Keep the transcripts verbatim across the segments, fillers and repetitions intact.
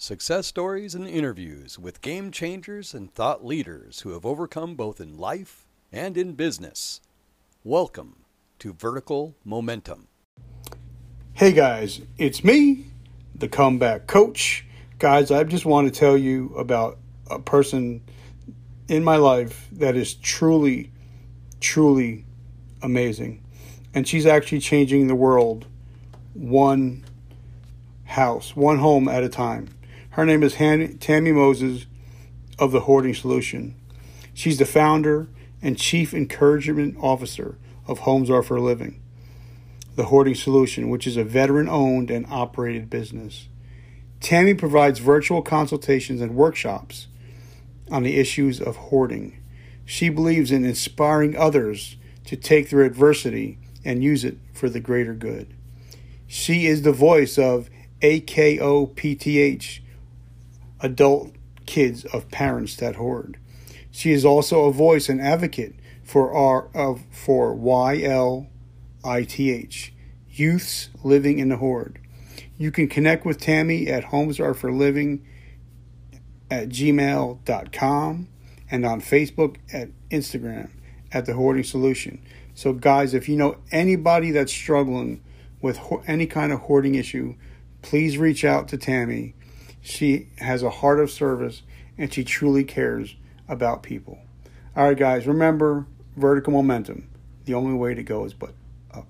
Success stories and interviews with game changers and thought leaders who have overcome both in life and in business. Welcome to Vertical Momentum. Hey guys, it's me, the comeback coach. Guys, I just want to tell you about a person in my life that is truly, truly amazing. And she's actually changing the world one house, one home at a time. Her name is Han- Tammy Moses of The Hoarding Solution. She's the founder and chief encouragement officer of Homes Are for Living, The Hoarding Solution, which is a veteran-owned and operated business. Tammy provides virtual consultations and workshops on the issues of hoarding. She believes in inspiring others to take their adversity and use it for the greater good. She is the voice of A K O P T H, adult kids of parents that hoard. She is also a voice and advocate for our of for Y L I T H, Youths Living in the Hoard. You can connect with Tammy at Homes Are for Living at gmail dot com and on Facebook at Instagram at The Hoarding Solution. So guys, if you know anybody that's struggling with ho- any kind of hoarding issue, please reach out to Tammy. She has a heart of service and she truly cares about people. All right, guys, remember vertical momentum. The only way to go is but up.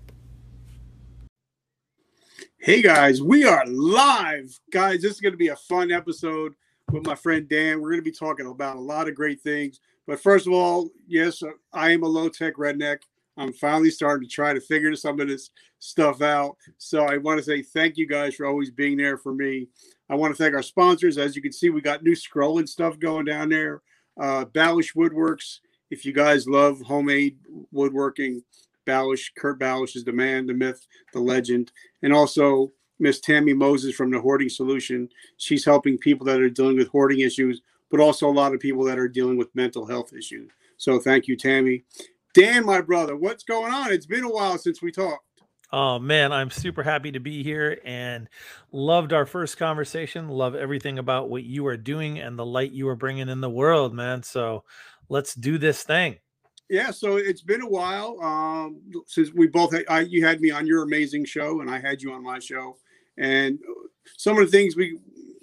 Hey guys, we are live. Guys, this is going to be a fun episode with my friend Dan. We're going to be talking about a lot of great things. But first of all, yes, I am a low-tech redneck. I'm finally starting to try to figure some of this stuff out. So I want to say thank you guys for always being there for me. I want to thank our sponsors. As you can see, we got new scrolling stuff going down there. Uh, Balish Woodworks. If you guys love homemade woodworking, Balish, Kurt Balish is the man, the myth, the legend. And also Miss Tammy Moses from The Hoarding Solution. She's helping people that are dealing with hoarding issues, but also a lot of people that are dealing with mental health issues. So thank you, Tammy. Dan, my brother, what's going on? It's been a while since we talked. Oh man, I'm super happy to be here and loved our first conversation. Love everything about what you are doing and the light you are bringing in the world, man. So let's do this thing. Yeah, so it's been a while um, since we both had, I, you had me on your amazing show and I had you on my show. And some of the things we,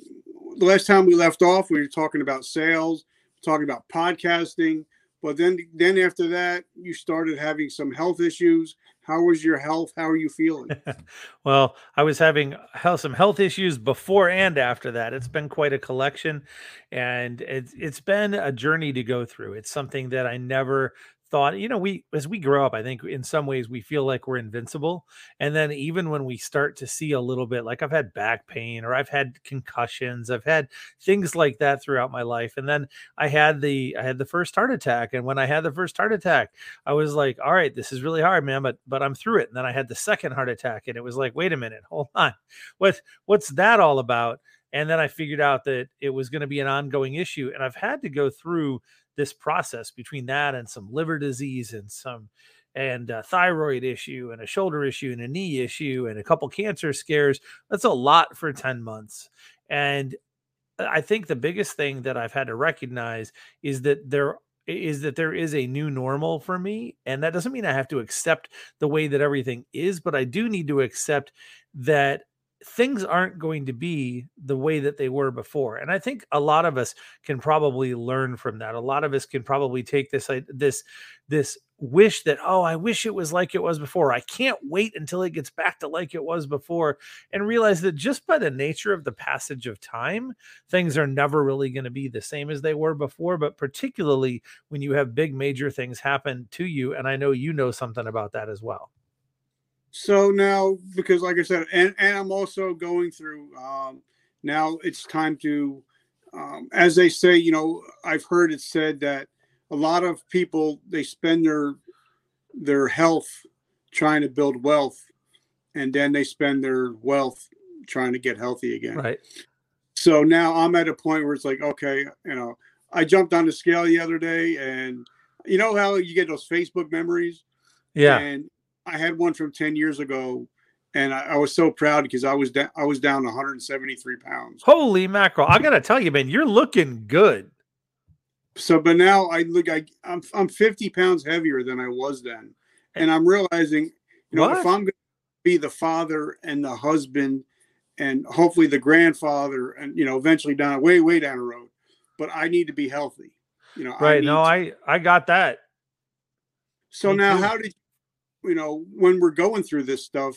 the last time we left off, we were talking about sales, talking about podcasting. But then, then after that, you started having some health issues. How was your health? How are you feeling? Well, I was having health, some health issues before and after that. It's been quite a collection, and it's it's been a journey to go through. It's something that I never thought, you know, we as we grow up, I think in some ways we feel like we're invincible. And then even when we start to see a little bit, like I've had back pain or I've had concussions, I've had things like that throughout my life. And then I had the I had the first heart attack. And when I had the first heart attack, I was like, all right, this is really hard, man, but but I'm through it. And then I had the second heart attack and it was like, wait a minute, hold on. What what's that all about? And then I figured out that it was going to be an ongoing issue. And I've had to go through this process between that and some liver disease and some and a thyroid issue and a shoulder issue and a knee issue and a couple cancer scares. That's a lot for ten months. And I think the biggest thing that I've had to recognize is that there is that there is a new normal for me. And that doesn't mean I have to accept the way that everything is, but I do need to accept that things aren't going to be the way that they were before. And I think a lot of us can probably learn from that. A lot of us can probably take this, uh, this, this wish that, oh, I wish it was like it was before. I can't wait until it gets back to like it was before, and realize that just by the nature of the passage of time, things are never really going to be the same as they were before, but particularly when you have big major things happen to you. And I know you know something about that as well. So now, because like I said, and, and I'm also going through, um, now it's time to, um, as they say, you know, I've heard it said that a lot of people, they spend their, their health trying to build wealth, and then they spend their wealth trying to get healthy again. Right. So now I'm at a point where it's like, okay, you know, I jumped on the scale the other day and you know how you get those Facebook memories? Yeah. And I had one from ten years ago And I, I was so proud because I was down, I was down one hundred seventy-three pounds. Holy mackerel. I got to tell you, man, you're looking good. So, but now I look, I, I'm, I'm fifty pounds heavier than I was then. And I'm realizing, you know, What? if I'm going to be the father and the husband and hopefully the grandfather and, you know, eventually down, way, way down the road, but I need to be healthy. You know, Right. I No, to, I, I got that. So Me now too. how did, you know, when we're going through this stuff,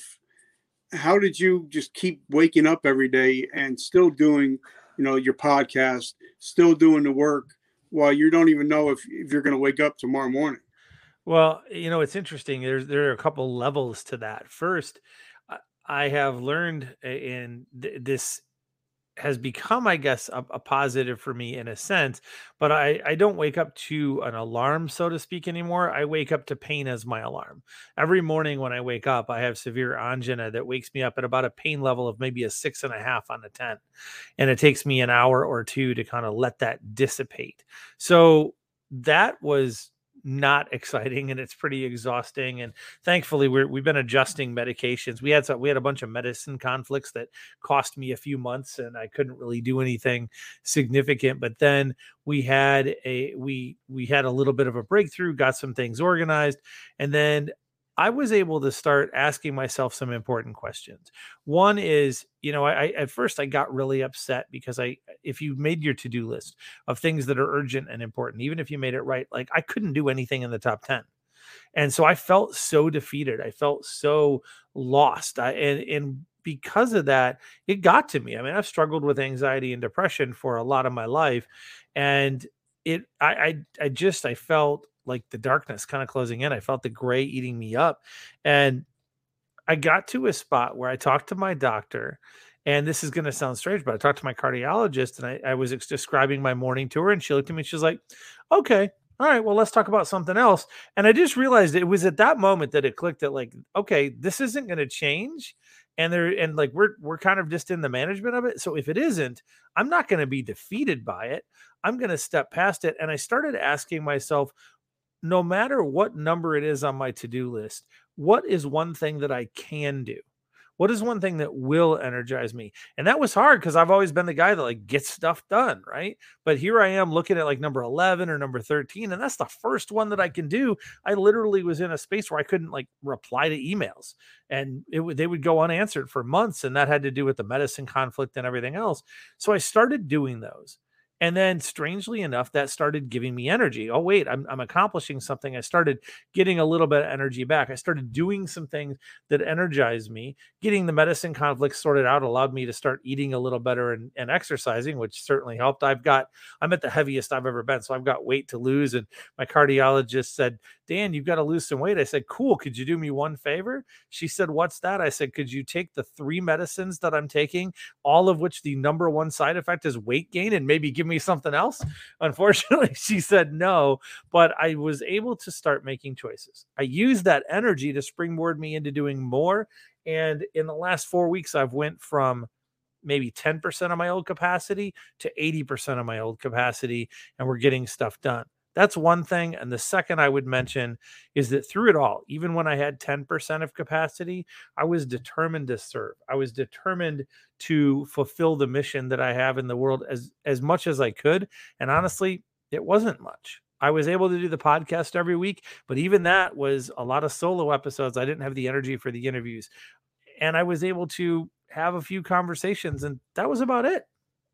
how did you just keep waking up every day and still doing, you know, your podcast, still doing the work while you don't even know if, if you're going to wake up tomorrow morning? Well, you know, it's interesting. There's there are a couple levels to that. First, I I have learned, a- and th- this has become, I guess, a, a positive for me in a sense, but I, I don't wake up to an alarm, so to speak, anymore. I wake up to pain as my alarm. Every morning when I wake up, I have severe angina that wakes me up at about a pain level of maybe a six and a half on a ten. And it takes me an hour or two to kind of let that dissipate. So that was not exciting, and it's pretty exhausting. And thankfully we're, we've been adjusting medications. We had some, we had a bunch of medicine conflicts that cost me a few months and I couldn't really do anything significant. But then we had a, we, we had a little bit of a breakthrough, got some things organized. And then I was able to start asking myself some important questions. One is, you know, I, I at first I got really upset because I, if you made your to-do list of things that are urgent and important, even if you made it right, like I couldn't do anything in the top ten. And so I felt so defeated. I felt so lost. I, and, and because of that, it got to me. I mean, I've struggled with anxiety and depression for a lot of my life. And it, I, I, I just, I felt like the darkness kind of closing in. I felt the gray eating me up. And I got to a spot where I talked to my doctor, and this is going to sound strange, but I talked to my cardiologist, and I, I was ex- describing my morning to her, and she looked at me, she's like, okay, all right, well, let's talk about something else. And I just realized it was at that moment that it clicked that like, okay, this isn't going to change. And there, and like, we're, we're kind of just in the management of it. So if it isn't, I'm not going to be defeated by it. I'm going to step past it. And I started asking myself, no matter what number it is on my to-do list, what is one thing that I can do? What is one thing that will energize me? And that was hard because I've always been the guy that like gets stuff done, right? But here I am looking at like number eleven or number thirteen, and that's the first one that I can do. I literally was in a space where I couldn't like reply to emails, and it would they would go unanswered for months, and that had to do with the medicine conflict and everything else. So I started doing those. And then strangely enough, that started giving me energy. Oh, wait, I'm, I'm accomplishing something. I started getting a little bit of energy back. I started doing some things that energized me. Getting the medicine conflict sorted out allowed me to start eating a little better and, and exercising, which certainly helped. I've got, I'm at the heaviest I've ever been. So I've got weight to lose. And my cardiologist said, Dan, you've got to lose some weight. I said, cool. Could you do me one favor? She said, what's that? I said, could you take the three medicines that I'm taking, all of which the number one side effect is weight gain, and maybe give me something else? Unfortunately, she said no, but I was able to start making choices. I used that energy to springboard me into doing more. And in the last four weeks, I've went from maybe ten percent of my old capacity to eighty percent of my old capacity, and we're getting stuff done. That's one thing. And the second I would mention is that through it all, even when I had ten percent of capacity, I was determined to serve. I was determined to fulfill the mission that I have in the world as, as much as I could. And honestly, it wasn't much. I was able to do the podcast every week, but even that was a lot of solo episodes. I didn't have the energy for the interviews, and I was able to have a few conversations, and that was about it.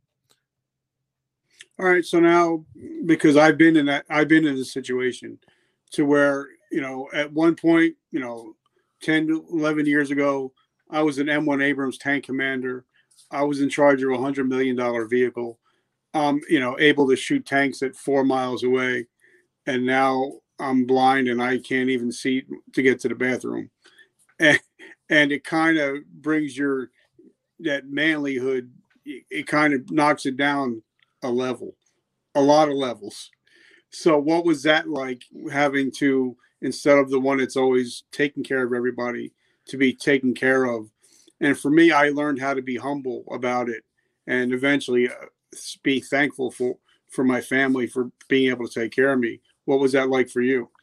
All right. So now, because I've been in that, I've been in this situation to where, you know, at one point, you know, ten to eleven years ago, I was an M one Abrams tank commander. I was in charge of a hundred million dollar vehicle. Um, you know, able to shoot tanks at four miles away. And now I'm blind and I can't even see to get to the bathroom. And, and it kind of brings your, that manlyhood, it, it kind of knocks it down a level, a lot of levels. So what was that like, having to, instead of the one that's always taking care of everybody, to be taken care of? And for me, I learned how to be humble about it, and eventually uh, be thankful for, for my family for being able to take care of me. What was that like for you?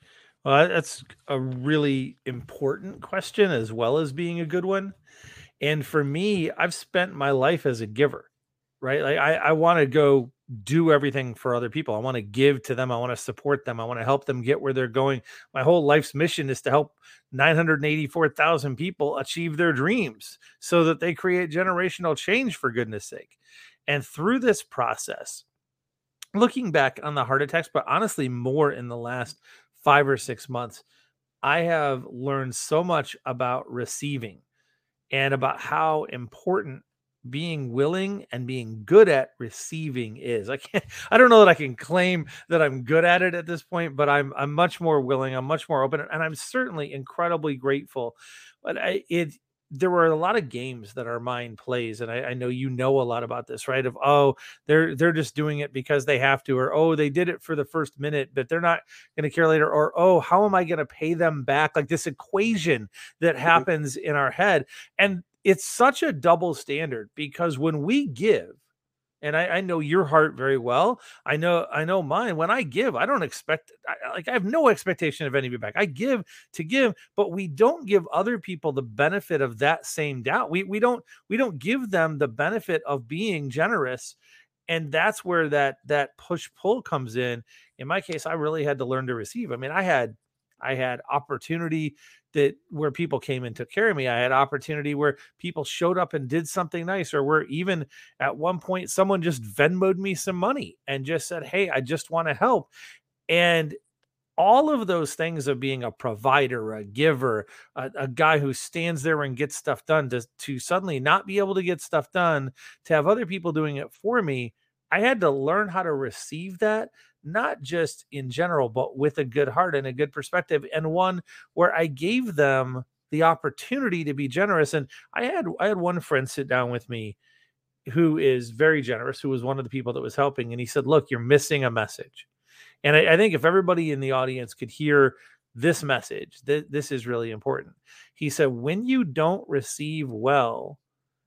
Well, that's a really important question as well as being a good one. And for me, I've spent my life as a giver, right? Like I, I want to go do everything for other people. I want to give to them. I want to support them. I want to help them get where they're going. My whole life's mission is to help nine hundred eighty-four thousand people achieve their dreams so that they create generational change, for goodness sake. And through this process, looking back on the heart attacks, but honestly, more in the last five or six months, I have learned so much about receiving and about how important being willing and being good at receiving is. I can't, I don't know that I can claim that I'm good at it at this point, but I'm, I'm much more willing. I'm much more open, and I'm certainly incredibly grateful. But I, it, there were a lot of games that our mind plays. And I, I know, you know, a lot about this, right? Of, oh, they're, they're just doing it because they have to, or, oh, they did it for the first minute, but they're not going to care later. Or, oh, how am I going to pay them back? Like this equation that happens in our head. And it's such a double standard, because when we give, and I, I know your heart very well. I know, I know mine. When I give, I don't expect, I, like, I have no expectation of any of it back. I give to give, but we don't give other people the benefit of that same doubt. We we don't we don't give them the benefit of being generous, and that's where that that push pull comes in. In my case, I really had to learn to receive. I mean, I had I had opportunity that where people came and took care of me. I had opportunity where people showed up and did something nice, or where even at one point someone just Venmoed me some money and just said, hey, I just want to help. And all of those things of being a provider, a giver, a, a guy who stands there and gets stuff done, to, to suddenly not be able to get stuff done, to have other people doing it for me, I had to learn how to receive that, not just in general, but with a good heart and a good perspective, and one where I gave them the opportunity to be generous. And I had I had one friend sit down with me who is very generous, who was one of the people that was helping, and he said, look, you're missing a message. And I, I think if everybody in the audience could hear this message, th- this is really important. He said, when you don't receive well,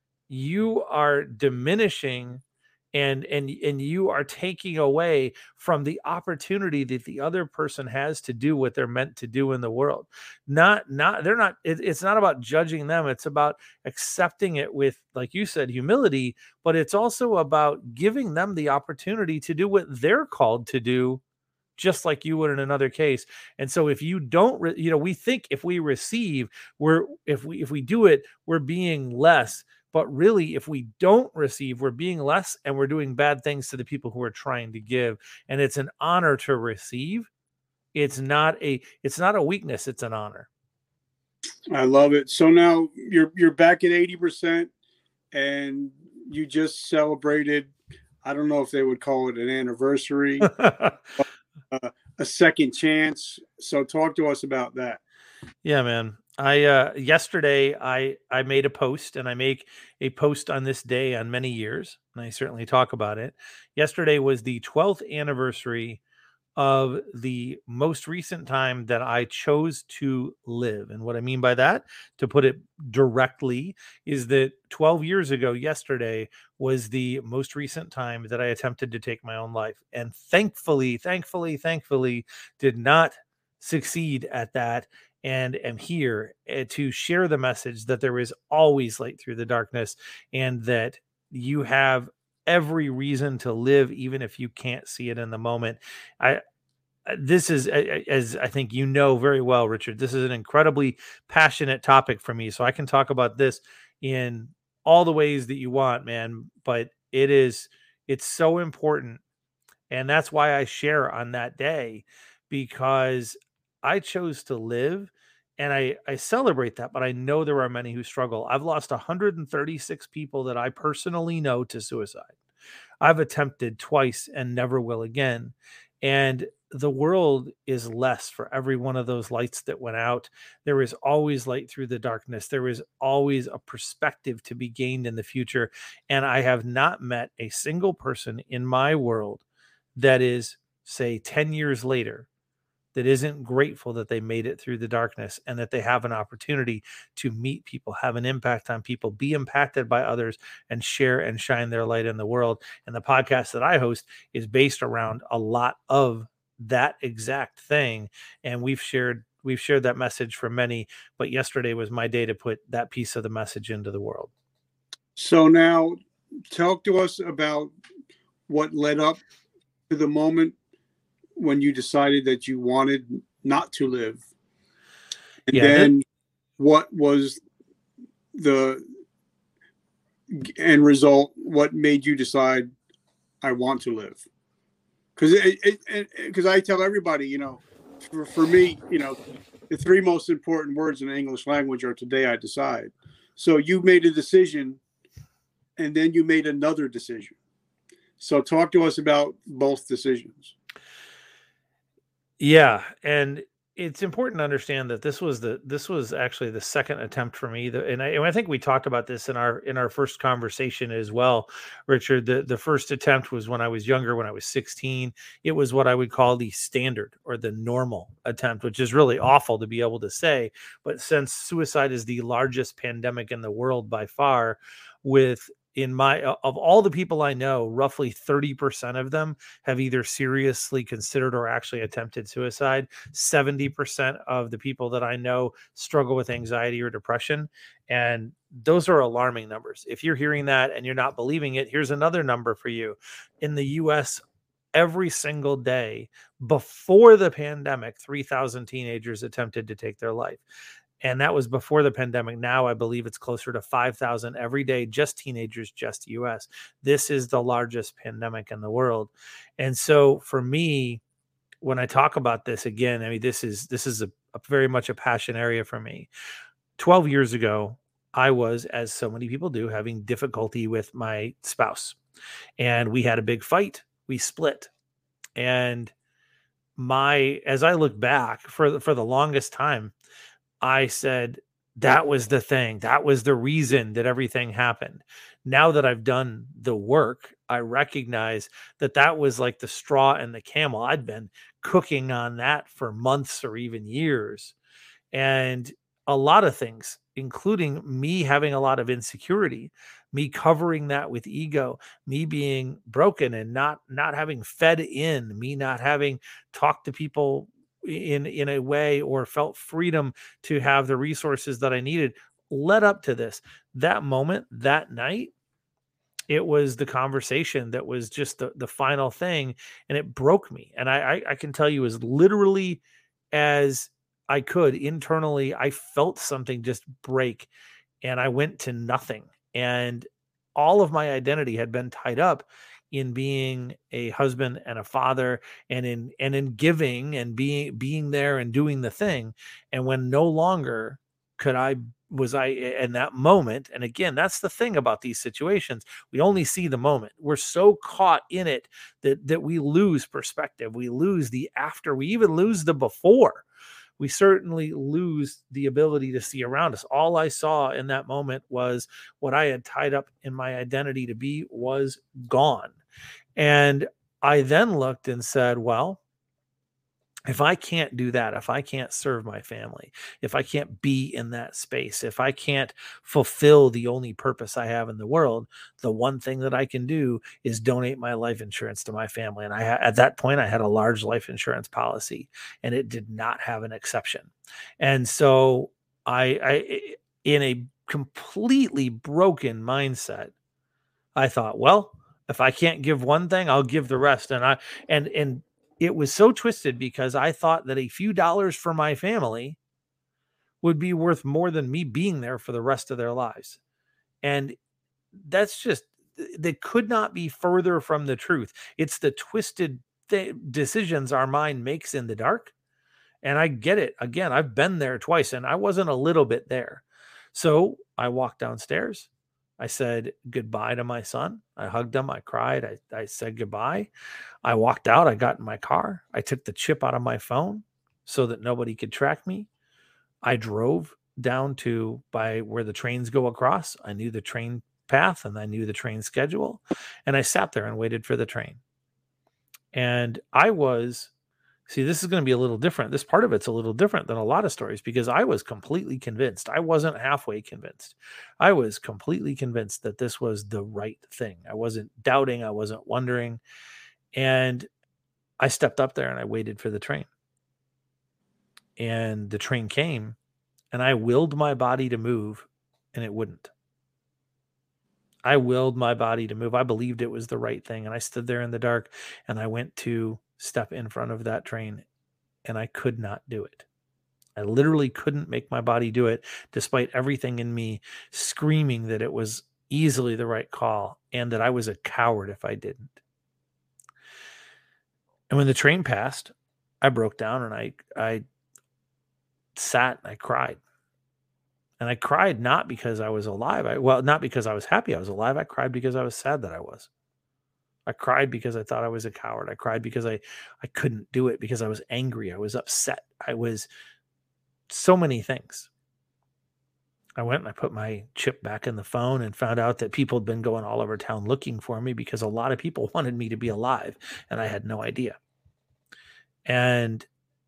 you are diminishing and and and you are taking away from the opportunity that the other person has to do what they're meant to do in the world. Not not they're not it, it's not about judging them. It's about accepting it with, like you said, humility, but it's also about giving them the opportunity to do what they're called to do, just like you would in another case. And so if you don't re- you know, we think if we receive, we're if we if we do it, we're being less. But really, if we don't receive, we're being less, and we're doing bad things to the people who are trying to give. And it's an honor to receive. It's not a it's not a weakness. It's an honor. I love it. So now you're you're back at eighty percent, and you just celebrated, I don't know if they would call it an anniversary, uh, a second chance. So talk to us about that. Yeah, man. I uh yesterday I I made a post, and I make a post on this day on many years, and I certainly talk about it. Yesterday was the twelfth anniversary of the most recent time that I chose to live. And what I mean by that, to put it directly, is that twelve years ago yesterday was the most recent time that I attempted to take my own life. And thankfully, thankfully, thankfully did not succeed at that, and am here uh, to share the message that there is always light through the darkness, and that you have every reason to live, even if you can't see it in the moment. I, this is, as I think you know very well, Richard, this is an incredibly passionate topic for me. So I can talk about this in all the ways that you want, man, but it is, it's so important. And that's why I share on that day, because I chose to live, and I, I celebrate that, but I know there are many who struggle. I've lost one hundred thirty-six people that I personally know to suicide. I've attempted twice and never will again. And the world is less for every one of those lights that went out. There is always light through the darkness. There is always a perspective to be gained in the future. And I have not met a single person in my world that is, say, ten years later, that isn't grateful that they made it through the darkness, and that they have an opportunity to meet people, have an impact on people, be impacted by others, and share and shine their light in the world. And the podcast that I host is based around a lot of that exact thing. And we've shared we've shared that message for many, but yesterday was my day to put that piece of the message into the world. So now talk to us about what led up to the moment when you decided that you wanted not to live. And Yeah, then that, what was the end result? What made you decide I want to live? Because it, it, because I tell everybody, you know, for, for me, you know, the three most important words in the English language are today I decide. So you made a decision and then you made another decision. So talk to us about both decisions. yeah, and it's important to understand that this was the this was actually the second attempt for me. The, and, I, and I think we talked about this in our in our first conversation as well, Richard. The the first attempt was when I was younger, when I was sixteen. It was what I would call the standard or the normal attempt, which is really awful to be able to say. But since suicide is the largest pandemic in the world by far, with in my of all the people I know, roughly thirty percent of them have either seriously considered or actually attempted suicide. seventy percent of the people that I know struggle with anxiety or depression. And those are alarming numbers. If you're hearing that and you're not believing it, here's another number for you. In the U S, every single day before the pandemic, three thousand teenagers attempted to take their life. And that was before the pandemic. Now I believe it's closer to five thousand every day, just teenagers, just U S. This is the largest pandemic in the world. And so for me, when I talk about this again, I mean, this is this is a, a very much a passion area for me. twelve years ago, I was, as so many people do, having difficulty with my spouse. And we had a big fight. We split. And my, as I look back for the, for the longest time, I said, that was the thing. That was the reason that everything happened. Now that I've done the work, I recognize that that was like the straw and the camel. I'd been cooking on that for months or even years. And a lot of things, including me having a lot of insecurity, me covering that with ego, me being broken and not, not having fed in, me not having talked to people in in a way or felt freedom to have the resources that I needed led up to this. That moment, that night, it was the conversation that was just the, the final thing, and it broke me. And I, I I can tell you as literally as I could internally, I felt something just break, and I went to nothing. And all of my identity had been tied up in being a husband and a father and in and in giving and being being there and doing the thing. And when no longer could I was I in that moment, and again, that's the thing about these situations, we only see the moment. We're so caught in it that that we lose perspective, we lose the after, we even lose the before. We certainly lose the ability to see around us. All I saw in that moment was what I had tied up in my identity to be was gone. And I then looked and said, well, if I can't do that, if I can't serve my family, if I can't be in that space, if I can't fulfill the only purpose I have in the world, the one thing that I can do is donate my life insurance to my family. And I, at that point, I had a large life insurance policy, and it did not have an exception. And so I, I in a completely broken mindset, I thought, well, if I can't give one thing, I'll give the rest. And I, and, and, it was so twisted because I thought that a few dollars for my family would be worth more than me being there for the rest of their lives. And that's just, they could not be further from the truth. It's the twisted th- decisions our mind makes in the dark. And I get it. Again, I've been there twice, and I wasn't a little bit there. So I walked downstairs. I said goodbye to my son. I hugged him. I cried. I, I said goodbye. I walked out. I got in my car. I took the chip out of my phone so that nobody could track me. I drove down to by where the trains go across. I knew the train path and I knew the train schedule. And I sat there and waited for the train. And I was, see, this is going to be a little different. This part of it's a little different than a lot of stories because I was completely convinced. I wasn't halfway convinced. I was completely convinced that this was the right thing. I wasn't doubting. I wasn't wondering. And I stepped up there and I waited for the train. And the train came, and I willed my body to move, and it wouldn't. I willed my body to move. I believed it was the right thing. And I stood there in the dark, and I went to step in front of that train, and I could not do it. I literally couldn't make my body do it, despite everything in me screaming that it was easily the right call and that I was a coward if I didn't. And when the train passed, I broke down and I, I sat and I cried. And I cried not because I was alive. I, well, not because I was happy I was alive. I cried because I was sad that I was. I cried because I thought I was a coward. I cried because I, I couldn't do it, because I was angry. I was upset. I was so many things. I went and I put my chip back in the phone and found out that people had been going all over town looking for me because a lot of people wanted me to be alive, and I had no idea. And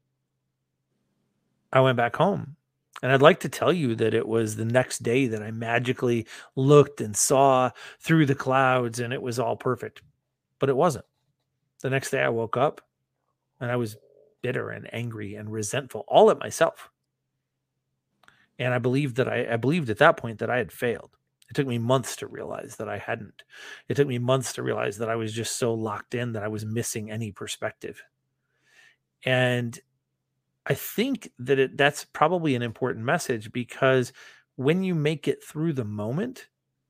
I went back home. And I'd like to tell you that it was the next day that I magically looked and saw through the clouds and it was all perfect. But it wasn't. The next day I woke up and I was bitter and angry and resentful, all at myself. And I believed that I, I believed at that point that I had failed. It took me months to realize that I hadn't. It took me months to realize that I was just so locked in that I was missing any perspective. And I think that it, that's probably an important message, because when you make it through the moment,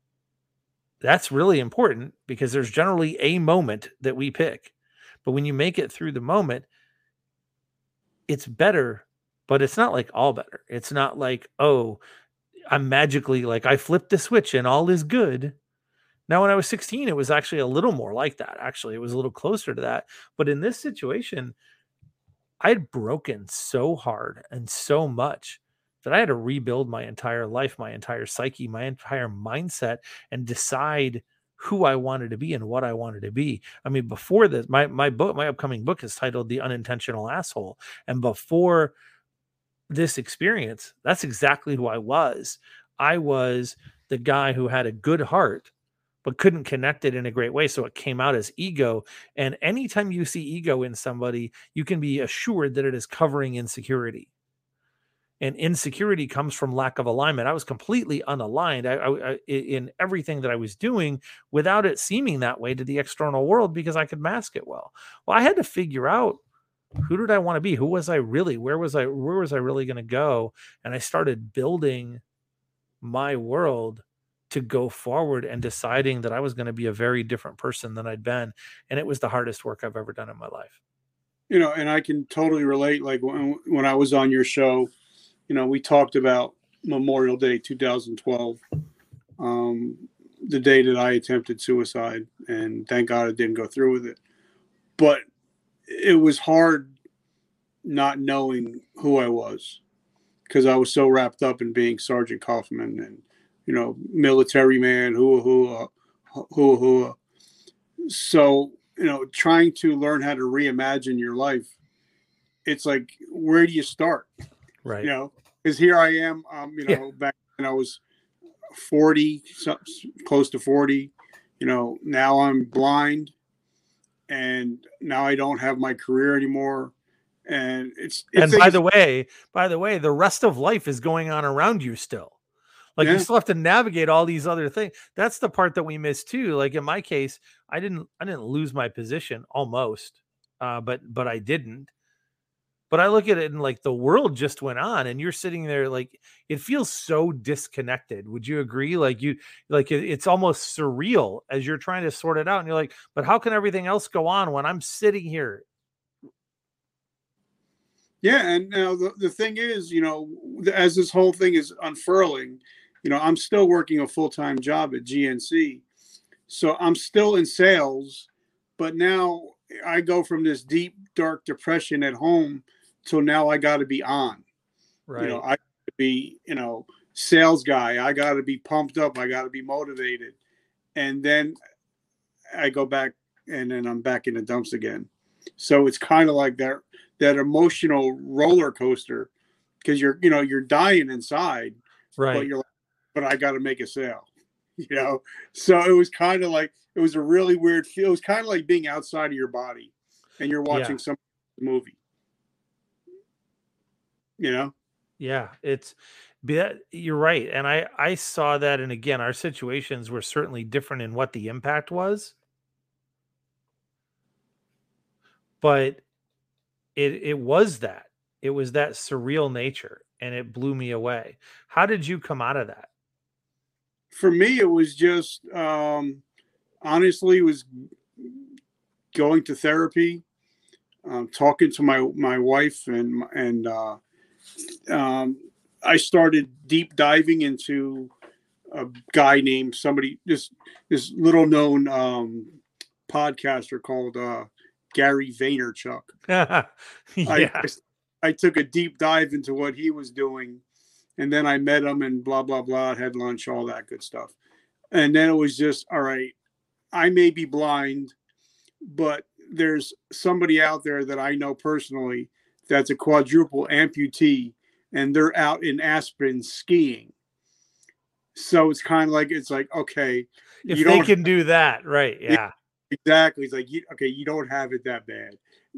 that's really important, because there's generally a moment that we pick. But when you make it through the moment, it's better, but it's not like all better. It's not like, oh, I'm magically like I flipped the switch and all is good. Now, when I was sixteen, it was actually a little more like that. Actually, it was a little closer to that. But in this situation, I had broken so hard and so much that I had to rebuild my entire life, my entire psyche, my entire mindset, and decide who I wanted to be and what I wanted to be. I mean, before this, my, my book, my upcoming book is titled The Unintentional Asshole. And before this experience, that's exactly who I was. I was the guy who had a good heart, but couldn't connect it in a great way. So it came out as ego. And anytime you see ego in somebody, you can be assured that it is covering insecurity. And insecurity comes from lack of alignment. I was completely unaligned I, I, I, in everything that I was doing, without it seeming that way to the external world, because I could mask it well. Well, I had to figure out, who did I want to be? Who was I really? Where was I? Where was I really going to go? And I started building my world to go forward and deciding that I was going to be a very different person than I'd been. And it was the hardest work I've ever done in my life. You know, and I can totally relate. Like when, when I was on your show, you know, we talked about Memorial Day two thousand twelve, um, the day that I attempted suicide, and thank God I didn't go through with it. But it was hard not knowing who I was, because I was so wrapped up in being Sergeant Kaufman and, you know, military man, hoo hoo hoo hoo. So, you know, trying to learn how to reimagine your life, it's like, where do you start? Right. You know, because here I am, um, you know, yeah. back when I was forty, close to forty, you know, now I'm blind, and now I don't have my career anymore. And it's, it's and by the way, by the way, the rest of life is going on around you still. Like yeah. you still have to navigate all these other things. That's the part that we miss too. Like in my case, I didn't, I didn't lose my position almost, uh, but, but I didn't. But I look at it and like the world just went on, and you're sitting there like it feels so disconnected. Would you agree? Like you, like it, it's almost surreal as you're trying to sort it out, and you're like, but how can everything else go on when I'm sitting here? Yeah, and now the, the thing is, you know, as this whole thing is unfurling, you know, I'm still working a full-time job at G N C. So I'm still in sales, but now I go from this deep, dark depression at home till now I got to be on. Right. You know, I got to be, you know, sales guy. I got to be pumped up. I got to be motivated. And then I go back, and then I'm back in the dumps again. So it's kind of like that, that emotional roller coaster, because you're, you know, you're dying inside, right? But you're like, but I got to make a sale, you know? So it was kind of like, it was a really weird feel. It was kind of like being outside of your body. and you're watching Yeah. some movie. You know? Yeah, it's be- you're right. And I I saw that, and again, our situations were certainly different in what the impact was, but it it was that. It was that surreal nature, and it blew me away. How did you come out of that? For me, it was just um, honestly, it was going to therapy, um, talking to my my wife, and and uh, um, I started deep diving into a guy named somebody this this little known um, podcaster called uh, Gary Vaynerchuk. I, I Yeah. I took a deep dive into what he was doing, and then I met him and blah blah blah, had lunch, all that good stuff, and then it was just all right. I may be blind, but there's somebody out there that I know personally that's a quadruple amputee, and they're out in Aspen skiing. So it's kind of like it's like okay, If you they don't can do that, right? yeah, Yeah. exactly. It's like you, okay, you don't have it that bad,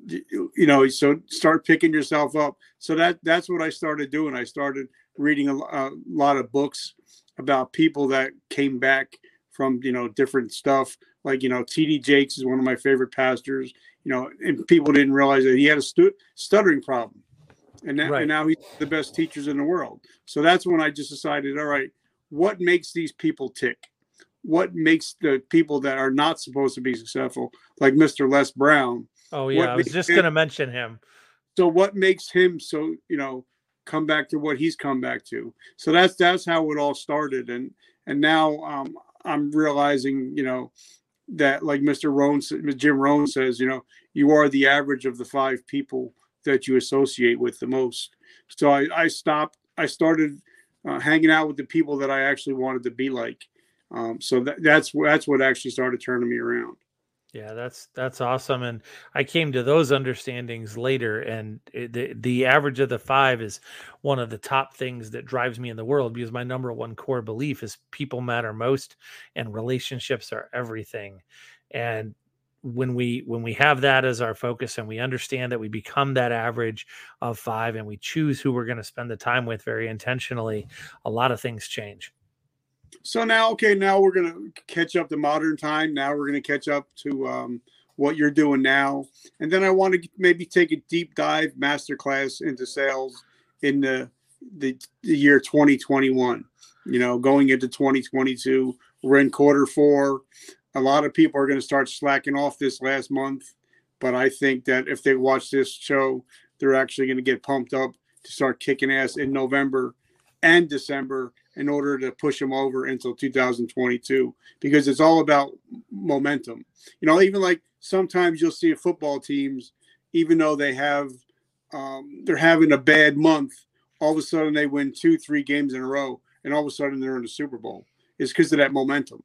you know. So start picking yourself up. So that that's what I started doing. I started reading a, a lot of books about people that came back from you know different stuff. Like you know, T D Jakes is one of my favorite pastors. You know, and people didn't realize that he had a stu- stuttering problem, and now, and Right. now he's the best teachers in the world. So that's when I just decided, all right, what makes these people tick? What makes the people that are not supposed to be successful, like Mister Les Brown, Oh yeah, what I was makes just him, going to mention him. so what makes him so you know come back to what he's come back to? So that's that's how it all started, and and now um, I'm realizing you know that like Mister Rohn, Jim Rohn says, you know, you are the average of the five people that you associate with the most. So I, I stopped. I started uh, hanging out with the people that I actually wanted to be like. Um, so that, that's that's what actually started turning me around. Yeah, that's that's awesome, and I came to those understandings later. And it, the the average of the five is one of the top things that drives me in the world, because my number one core belief is people matter most, and relationships are everything. And when we when we have that as our focus, and we understand that we become that average of five, and we choose who we're going to spend the time with very intentionally, a lot of things change. So now, okay, now we're gonna catch up to modern time. Now we're gonna catch up to um, what you're doing now, and then I want to maybe take a deep dive masterclass into sales in the the, the year twenty twenty-one. You know, going into twenty twenty-two, we're in quarter four. A lot of people are going to start slacking off this last month, but I think that if they watch this show, they're actually going to get pumped up to start kicking ass in November and December in order to push them over until two thousand twenty-two, because it's all about momentum. You know, even like sometimes you'll see football teams, even though they have, um, they're having a bad month, all of a sudden they win two, three games in a row, and all of a sudden they're in the Super Bowl. It's because of that momentum.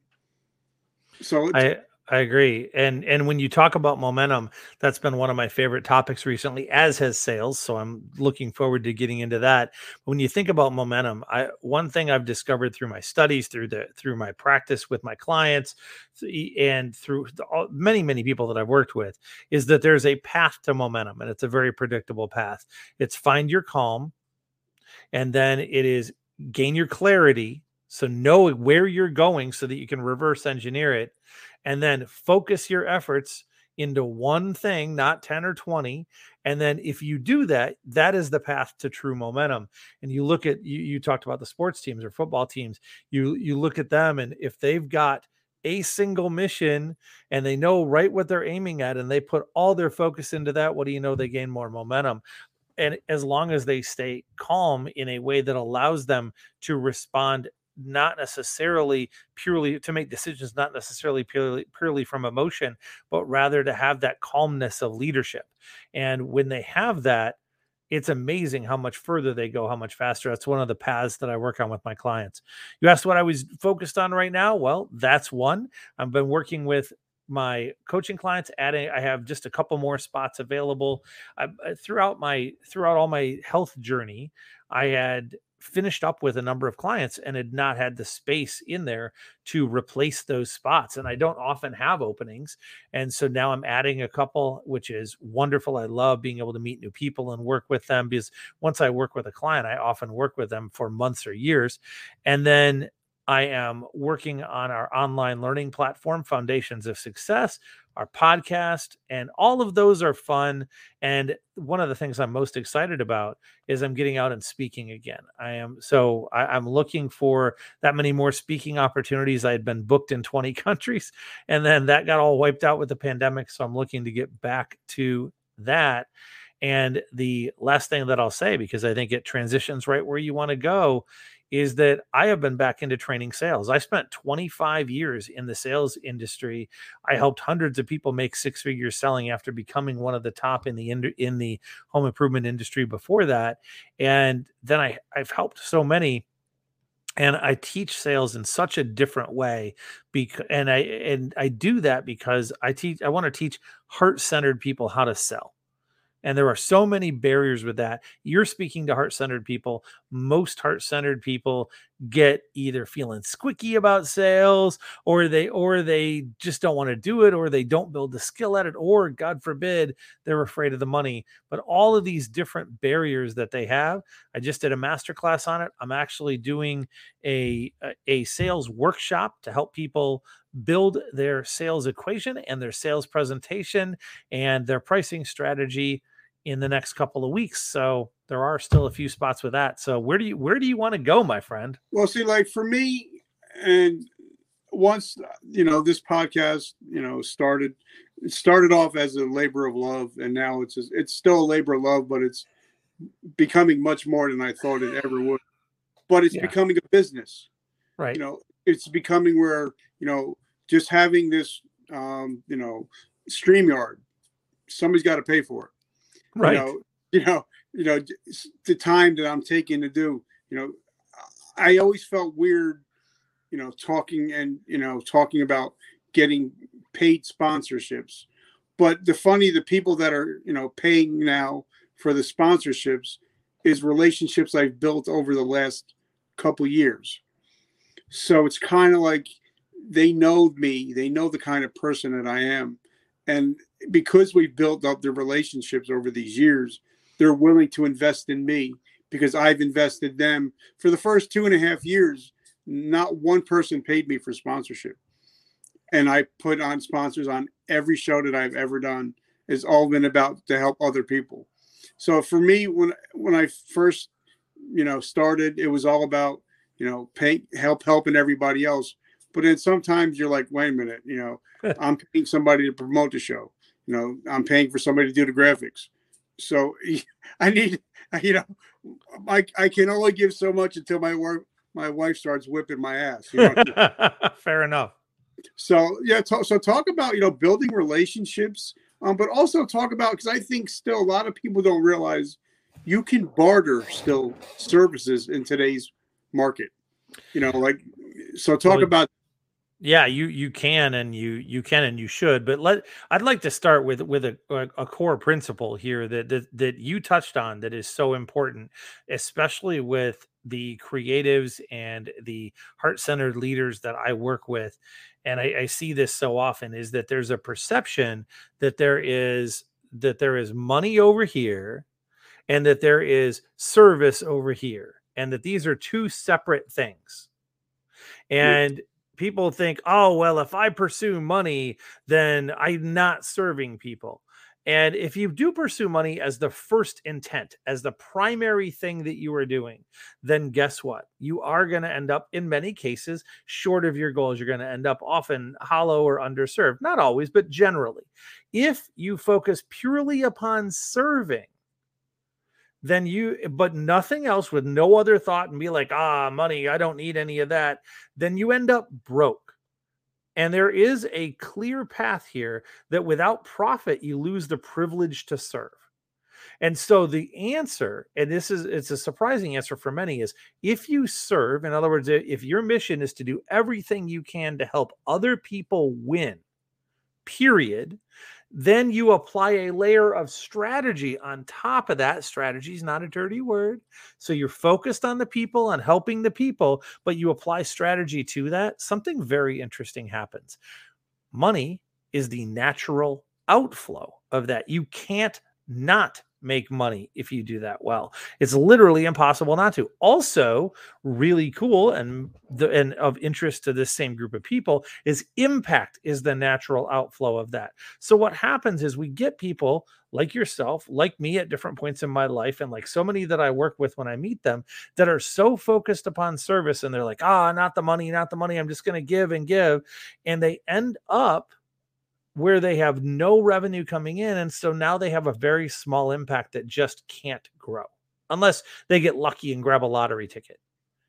So I I agree. And and when you talk about momentum, that's been one of my favorite topics recently, as has sales. So I'm looking forward to getting into that. When you think about momentum, I one thing I've discovered through my studies, through the through my practice with my clients, th- and through the, all, many many people that I've worked with, is that there's a path to momentum, and it's a very predictable path. It's find your calm, and then it is gain your clarity, so know where you're going so that you can reverse engineer it, and then focus your efforts into one thing, not ten or twenty. And then if you do that, that is the path to true momentum. And you look at you, you talked about the sports teams or football teams, you you look at them, and if they've got a single mission and they know right what they're aiming at, and they put all their focus into that, what do you know? They gain more momentum. And as long as they stay calm in a way that allows them to respond, not necessarily purely to make decisions, not necessarily purely purely from emotion, but rather to have that calmness of leadership. And when they have that, it's amazing how much further they go, how much faster. That's one of the paths that I work on with my clients. You asked what I was focused on right now. Well, that's one. I've been working with my coaching clients, adding I have just a couple more spots available. I, throughout my throughout all my health journey, I had finished up with a number of clients and had not had the space in there to replace those spots. And I don't often have openings. And so now I'm adding a couple, which is wonderful. I love being able to meet new people and work with them, because once I work with a client, I often work with them for months or years. And then I am working on our online learning platform, Foundations of Success, our podcast, and all of those are fun. And one of the things I'm most excited about is I'm getting out and speaking again. I am so I, I'm looking for that many more speaking opportunities. I had been booked in twenty countries, and then that got all wiped out with the pandemic. So I'm looking to get back to that. And the last thing that I'll say, because I think it transitions right where you want to go, is that I have been back into training sales. I spent twenty-five years in the sales industry. I helped hundreds of people make six figures selling after becoming one of the top in the in, in the home improvement industry before that. And then I, I've helped so many. And I teach sales in such a different way, because and I and I do that because I teach I want to teach heart-centered people how to sell. And there are so many barriers with that. You're speaking to heart-centered people. Most heart-centered people get either feeling squicky about sales, or they or they just don't want to do it, or they don't build the skill at it, or God forbid, they're afraid of the money. But all of these different barriers that they have, I just did a masterclass on it. I'm actually doing a, a, a sales workshop to help people build their sales equation and their sales presentation and their pricing strategy in the next couple of weeks. So there are still a few spots with that. So where do you, where do you want to go, my friend? Well, see, like for me, and once, you know, this podcast, you know, started, it started off as a labor of love, and now it's, just, it's still a labor of love, but it's becoming much more than I thought it ever would. But it's yeah. becoming a business, right? You know, it's becoming where, you know, just having this, um, you know, StreamYard, somebody's got to pay for it. Right. You know, you know, you know, the time that I'm taking to do, you know, I always felt weird, you know, talking and, you know, talking about getting paid sponsorships. But the funny, the people that are, you know, paying now for the sponsorships is relationships I've built over the last couple years. So it's kind of like they know me, they know the kind of person that I am. And because we've built up the relationships over these years, they're willing to invest in me because I've invested them. For the first two and a half years, not one person paid me for sponsorship. And I put on sponsors on every show that I've ever done. It's all been about to help other people. So for me, when when I first, you know, started, it was all about, you know, pay, help helping everybody else. But then sometimes you're like, wait a minute, you know, I'm paying somebody to promote the show. You know, I'm paying for somebody to do the graphics. So I need, you know, I, I can only give so much until my work, my wife starts whipping my ass. You know? Fair enough. So, yeah. Talk, so talk about, you know, building relationships, um, but also talk about, because I think still a lot of people don't realize you can barter still services in today's market. You know, like, so talk well, about. Yeah, you you can and you you can and you should, but let I'd like to start with with a, a core principle here that, that that you touched on that is so important, especially with the creatives and the heart-centered leaders that I work with. And I, I see this so often, is that there's a perception that there is that there is money over here and that there is service over here, and that these are two separate things. And people think, oh, well, if I pursue money, then I'm not serving people. And if you do pursue money as the first intent, as the primary thing that you are doing, then guess what? You are going to end up, in many cases, short of your goals. You're going to end up often hollow or underserved. Not always, but generally. If you focus purely upon serving, then you, but nothing else, with no other thought, and be like, ah, money, I don't need any of that, then you end up broke. And there is a clear path here that without profit, you lose the privilege to serve. And so the answer, and this is, it's a surprising answer for many, is if you serve, in other words, if your mission is to do everything you can to help other people win, period. Then you apply a layer of strategy on top of that. Strategy is not a dirty word. So you're focused on the people, on helping the people, but you apply strategy to that. Something very interesting happens. Money is the natural outflow of that. You can't not make money if you do that well. It's literally impossible not to. Also, really cool and the and of interest to this same group of people is impact is the natural outflow of that. So what happens is we get people like yourself, like me at different points in my life, and like so many that I work with when I meet them that are so focused upon service, and they're like, ah, not the money, not the money. I'm just going to give and give. And they end up where they have no revenue coming in. And so now they have a very small impact that just can't grow unless they get lucky and grab a lottery ticket.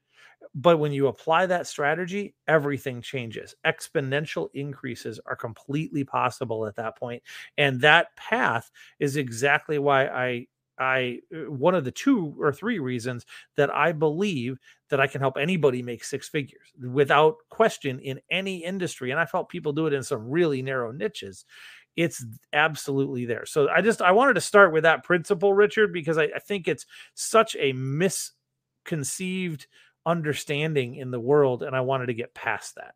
But when you apply that strategy, everything changes. Exponential increases are completely possible at that point. And that path is exactly why I I one of the two or three reasons that I believe that I can help anybody make six figures without question in any industry. And I've helped people do it in some really narrow niches. It's absolutely there. So I just I wanted to start with that principle, Richard, because I, I think it's such a misconceived understanding in the world, and I wanted to get past that.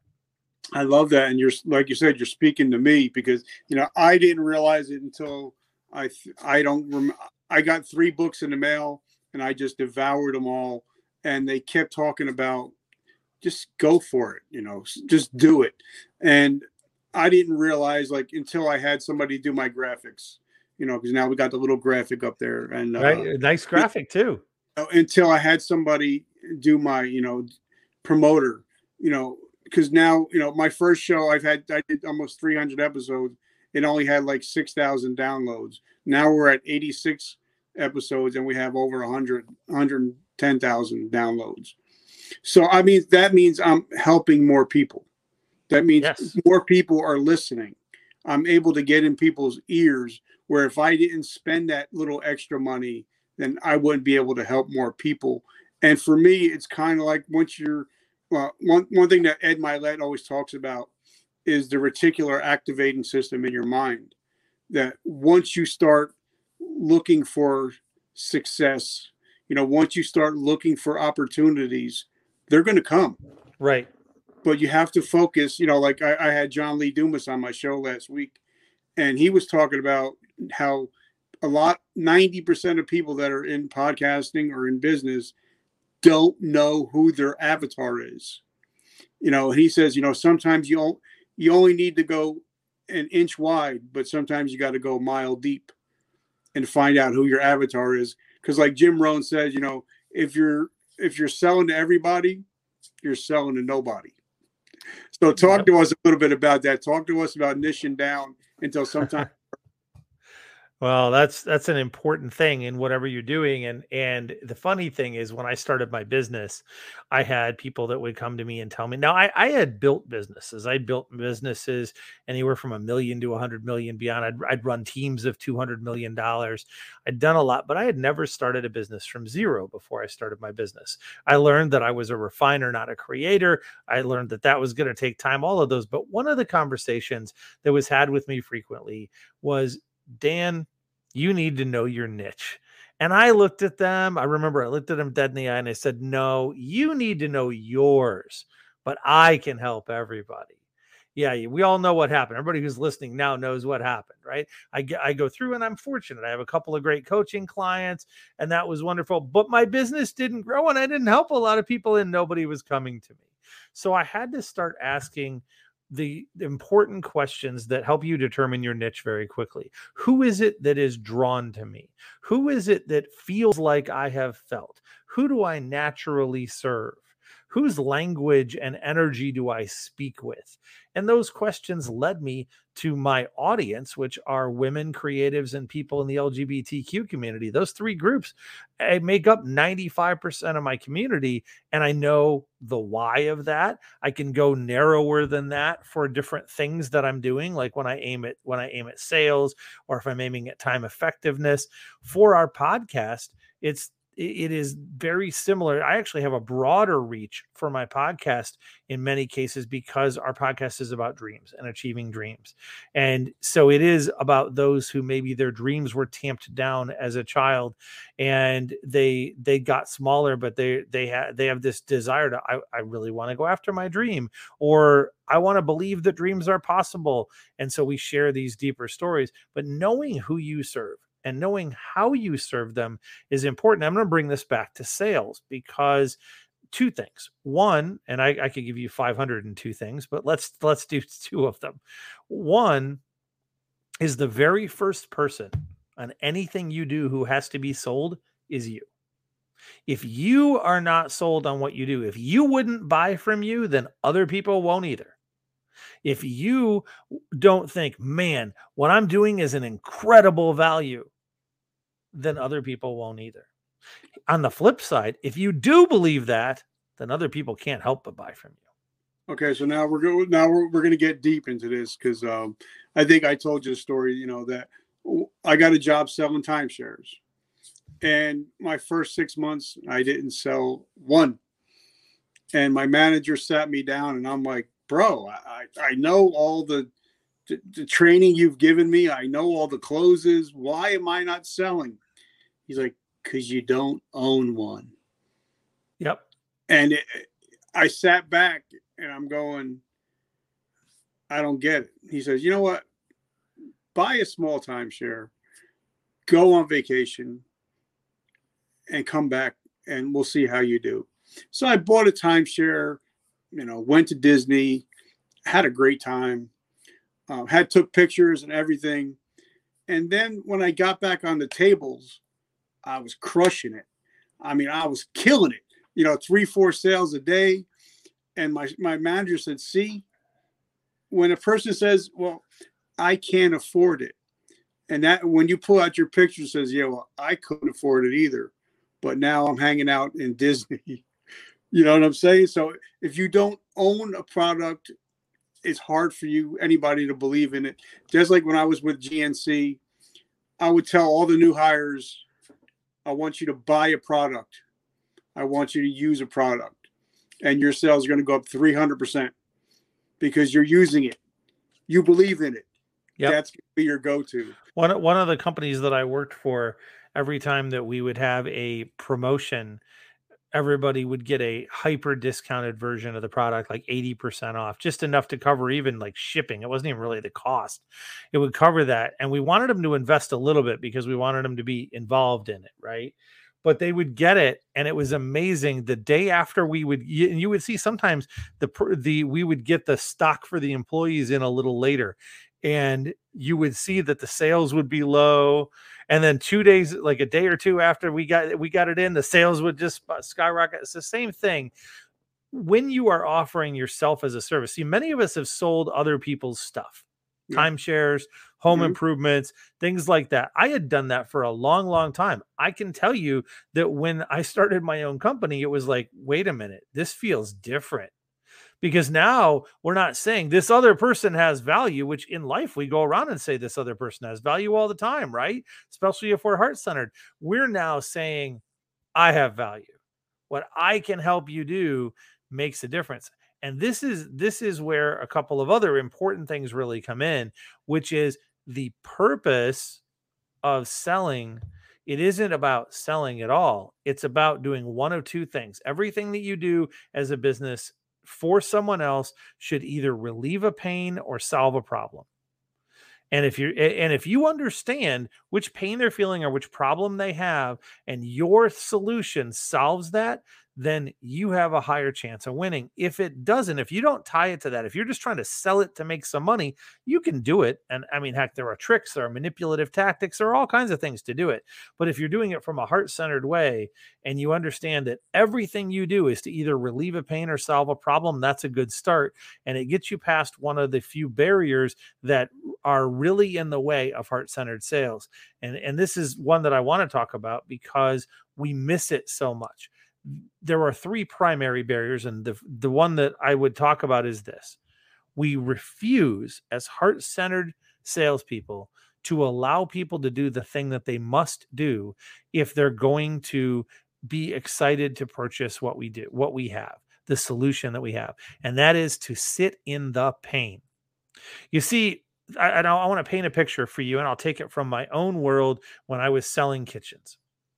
I love that. And you're, like you said, you're speaking to me because, you know, I didn't realize it until I, I don't remember. I got three books in the mail and I just devoured them all. And they kept talking about just go for it, you know, just do it. And I didn't realize like until I had somebody do my graphics, you know, because now we got the little graphic up there. And right. uh, Nice graphic too. Until I had somebody do my, you know, promoter, you know, because now, you know, my first show I've had, I did almost three hundred episodes. It only had like six thousand downloads. Now we're at eighty-six episodes and we have over one hundred, one hundred ten thousand downloads. So, I mean, that means I'm helping more people. That means yes. More people are listening. I'm able to get in people's ears where if I didn't spend that little extra money, then I wouldn't be able to help more people. And for me, it's kind of like once you're, well, one, one thing that Ed Milet always talks about is the reticular activating system in your mind. That once you start looking for success, you know, once you start looking for opportunities, they're going to come. Right. But you have to focus, you know, like I, I had John Lee Dumas on my show last week, and he was talking about how a lot, ninety percent of people that are in podcasting or in business don't know who their avatar is. You know, he says, you know, sometimes you you only need to go an inch wide, but sometimes you got to go a mile deep and find out who your avatar is. Because like Jim Rohn says, you know, if you're if you're selling to everybody, you're selling to nobody. So talk yep. to us a little bit about that. Talk to us about niching down until sometime. Well, that's that's an important thing in whatever you're doing. And and the funny thing is when I started my business, I had people that would come to me and tell me, now I, I had built businesses. I built businesses anywhere from a million to a hundred million beyond. I'd, I'd run teams of two hundred million dollars. I'd done a lot, but I had never started a business from zero before I started my business. I learned that I was a refiner, not a creator. I learned that that was going to take time, all of those. But one of the conversations that was had with me frequently was, Dan, you need to know your niche. And I looked at them. I remember I looked at them dead in the eye and I said, no, you need to know yours, but I can help everybody. Yeah, we all know what happened. Everybody who's listening now knows what happened, right? I, I go through and I'm fortunate. I have a couple of great coaching clients and that was wonderful, but my business didn't grow and I didn't help a lot of people and nobody was coming to me. So I had to start asking the important questions that help you determine your niche very quickly. Who is it that is drawn to me? Who is it that feels like I have felt? Who do I naturally serve? Whose language and energy do I speak with? And those questions led me to my audience, which are women creatives and people in the L G B T Q community. Those three groups I make up ninety-five percent of my community. And I know the why of that. I can go narrower than that for different things that I'm doing. Like when I aim at, when I aim at sales, or if I'm aiming at time effectiveness. For our podcast, it's it is very similar. I actually have a broader reach for my podcast in many cases because our podcast is about dreams and achieving dreams. And so it is about those who maybe their dreams were tamped down as a child and they they got smaller, but they they have they have this desire to I, I really want to go after my dream, or I want to believe that dreams are possible. And so we share these deeper stories, but knowing who you serve and knowing how you serve them is important. I'm going to bring this back to sales because two things. One, and I, I could give you five hundred two things, but let's let's do two of them. One is the very first person on anything you do who has to be sold is you. If you are not sold on what you do, if you wouldn't buy from you, then other people won't either. If you don't think, man, what I'm doing is an incredible value, then other people won't either. On the flip side, if you do believe that, then other people can't help but buy from you. Okay, so now we're going. Now we're, we're going to get deep into this because um, I think I told you a story. You know that I got a job selling timeshares, and my first six months I didn't sell one. And my manager sat me down, and I'm like, "Bro, I I know all the, the the training you've given me. I know all the closes. Why am I not selling?" He's like, "Because you don't own one." Yep. And it, I sat back and I'm going, I don't get it. He says, "You know what? Buy a small timeshare, go on vacation, and come back, and we'll see how you do." So I bought a timeshare, you know, went to Disney, had a great time, uh, had took pictures and everything. And then when I got back on the tables, I was crushing it. I mean, I was killing it, you know, three, four sales a day. And my, my manager said, "See, when a person says, well, I can't afford it." And that when you pull out your picture says, "Yeah, well, I couldn't afford it either, but now I'm hanging out in Disney." You know what I'm saying? So if you don't own a product, it's hard for you, anybody to believe in it. Just like when I was with G N C, I would tell all the new hires, I want you to buy a product. I want you to use a product. And your sales are going to go up three hundred percent because you're using it. You believe in it. Yep. That's going to be your go-to. One, one of the companies that I worked for, every time that we would have a promotion, everybody would get a hyper discounted version of the product, like eighty percent off, just enough to cover even like shipping. It wasn't even really the cost. It would cover that. And we wanted them to invest a little bit because we wanted them to be involved in it. Right. But they would get it. And it was amazing. The day after we would, and you would see sometimes the, the, we would get the stock for the employees in a little later, and you would see that the sales would be low. And then two days, like a day or two after we got we got it in, the sales would just skyrocket. It's the same thing when you are offering yourself as a service. See, many of us have sold other people's stuff, yeah. Timeshares, home mm-hmm. improvements, things like that. I had done that for a long, long time. I can tell you that when I started my own company, it was like, wait a minute, this feels different. Because now we're not saying this other person has value, which in life we go around and say this other person has value all the time, right? Especially if we're heart-centered. We're now saying, I have value. What I can help you do makes a difference. And this is this is where a couple of other important things really come in, which is the purpose of selling. It isn't about selling at all. It's about doing one of two things. Everything that you do as a business for someone else should either relieve a pain or solve a problem. And if you and if you understand which pain they're feeling or which problem they have, and your solution solves that, then you have a higher chance of winning. If it doesn't, if you don't tie it to that, if you're just trying to sell it to make some money, you can do it. And I mean, heck, there are tricks, there are manipulative tactics, there are all kinds of things to do it. But if you're doing it from a heart-centered way, and you understand that everything you do is to either relieve a pain or solve a problem, that's a good start. And it gets you past one of the few barriers that are really in the way of heart-centered sales. And, and this is one that I want to talk about because we miss it so much. There are three primary barriers, and the, the one that I would talk about is this. We refuse, as heart-centered salespeople, to allow people to do the thing that they must do if they're going to be excited to purchase what we do, what we have, the solution that we have. And that is to sit in the pain. You see, I, I, I want to paint a picture for you, and I'll take it from my own world when I was selling kitchens.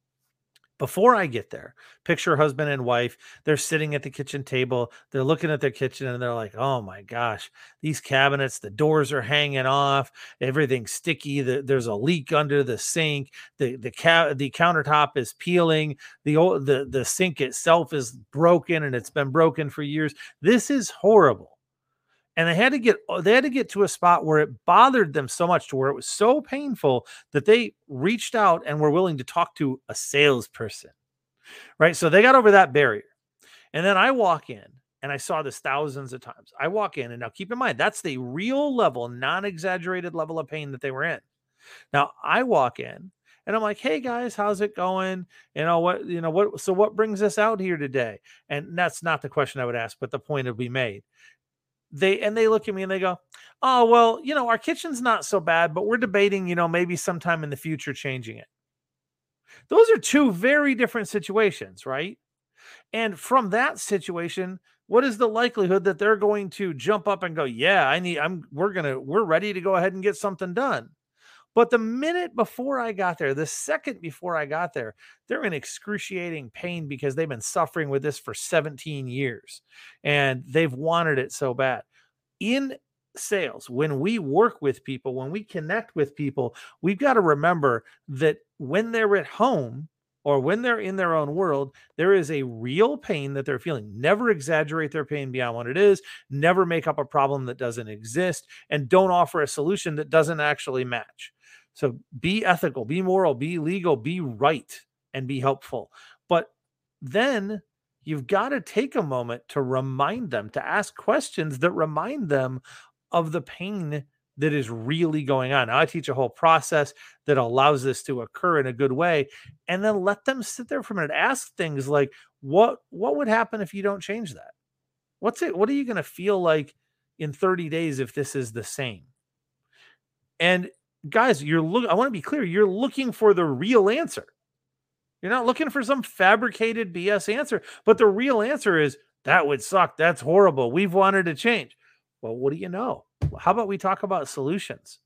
Before I get there, picture husband and wife, they're sitting at the kitchen table, they're looking at their kitchen and they're like, oh my gosh, these cabinets, the doors are hanging off, everything's sticky, the, there's a leak under the sink, the the, ca- the countertop is peeling, the, the, the sink itself is broken and it's been broken for years. This is horrible. And they had to get they had to get to a spot where it bothered them so much to where it was so painful that they reached out and were willing to talk to a salesperson, right? So they got over that barrier. And then I walk in, and I saw this thousands of times. I walk in, and now keep in mind, that's the real level, non-exaggerated level of pain that they were in. Now I walk in, and I'm like, hey guys, how's it going? You know what, you know what, so what brings us out here today? And that's not the question I would ask, but the point would be made. They and they look at me and they go, oh, well, you know, our kitchen's not so bad, but we're debating, you know, maybe sometime in the future changing it. Those are two very different situations, right? And from that situation, what is the likelihood that they're going to jump up and go, yeah, I need, I'm, we're going to, we're ready to go ahead and get something done. But the minute before I got there, the second before I got there, they're in excruciating pain because they've been suffering with this for seventeen years and they've wanted it so bad. In sales, when we work with people, when we connect with people, we've got to remember that when they're at home or when they're in their own world, there is a real pain that they're feeling. Never exaggerate their pain beyond what it is. Never make up a problem that doesn't exist, and don't offer a solution that doesn't actually match. So be ethical, be moral, be legal, be right, and be helpful. But then you've got to take a moment to remind them, to ask questions that remind them of the pain that is really going on. Now, I teach a whole process that allows this to occur in a good way, and then let them sit there for a minute. Ask things like, what, what would happen if you don't change that? What's it? What are you going to feel like in thirty days if this is the same? And guys, you're look. I want to be clear. You're looking for the real answer. You're not looking for some fabricated B S answer, but the real answer is that would suck. That's horrible. We've wanted to change. Well, what do you know? How about we talk about solutions?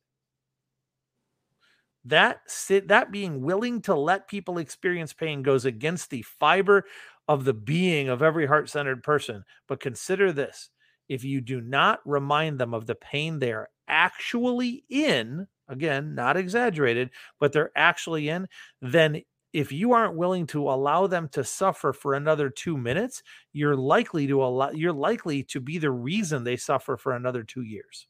That that being willing to let people experience pain goes against the fiber of the being of every heart-centered person. But consider this: if you do not remind them of the pain they are actually in, again, not exaggerated, but they're actually in, then if you aren't willing to allow them to suffer for another two minutes, you're likely to allow, you're likely to be the reason they suffer for another two years.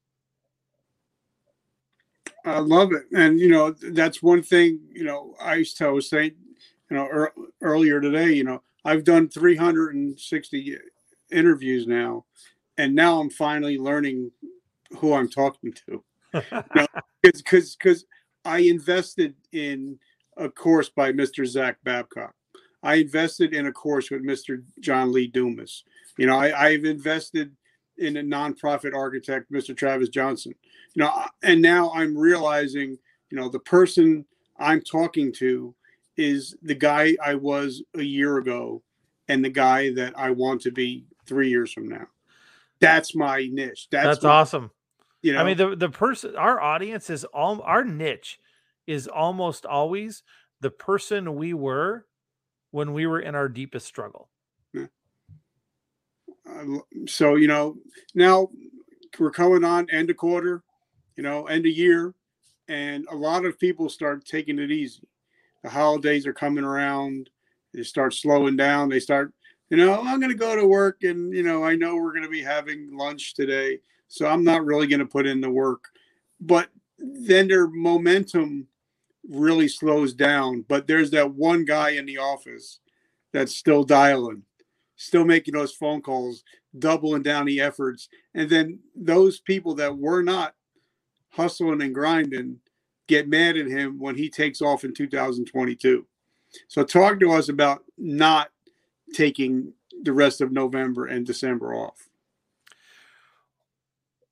I love it. And, you know, that's one thing, you know, I used to, I was saying, you know, er, earlier today, you know, I've done three hundred sixty interviews now, and now I'm finally learning who I'm talking to. Because because I invested in a course by Mister Zach Babcock. I invested in a course with Mister John Lee Dumas. You know, I, I've invested in a nonprofit architect, Mister Travis Johnson. You know, and now I'm realizing, you know, the person I'm talking to is the guy I was a year ago and the guy that I want to be three years from now. That's my niche. That's, That's my, awesome. You know, I mean, the, the person, our audience is all, our niche is almost always the person we were when we were in our deepest struggle. Yeah. Uh, so, you know, now we're coming on end of quarter, you know, end of year, and a lot of people start taking it easy. The holidays are coming around. They start slowing down. They start, you know, I'm going to go to work, and, you know, I know we're going to be having lunch today, so I'm not really going to put in the work. But then their momentum really slows down. But there's that one guy in the office that's still dialing, still making those phone calls, doubling down the efforts. And then those people that were not hustling and grinding get mad at him when he takes off in two thousand twenty-two. So talk to us about not taking the rest of November and December off.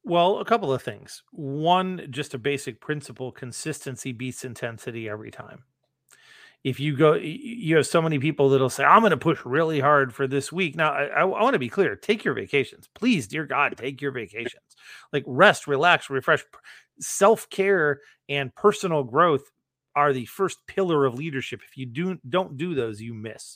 Well, a couple of things. One, just a basic principle: consistency beats intensity every time. If you go, you have so many people that'll say, I'm going to push really hard for this week. Now, I, I want to be clear. Take your vacations. Please, dear God, take your vacations. Like rest, relax, refresh. Self-care and personal growth are the first pillar of leadership. If you do, don't do those, you miss.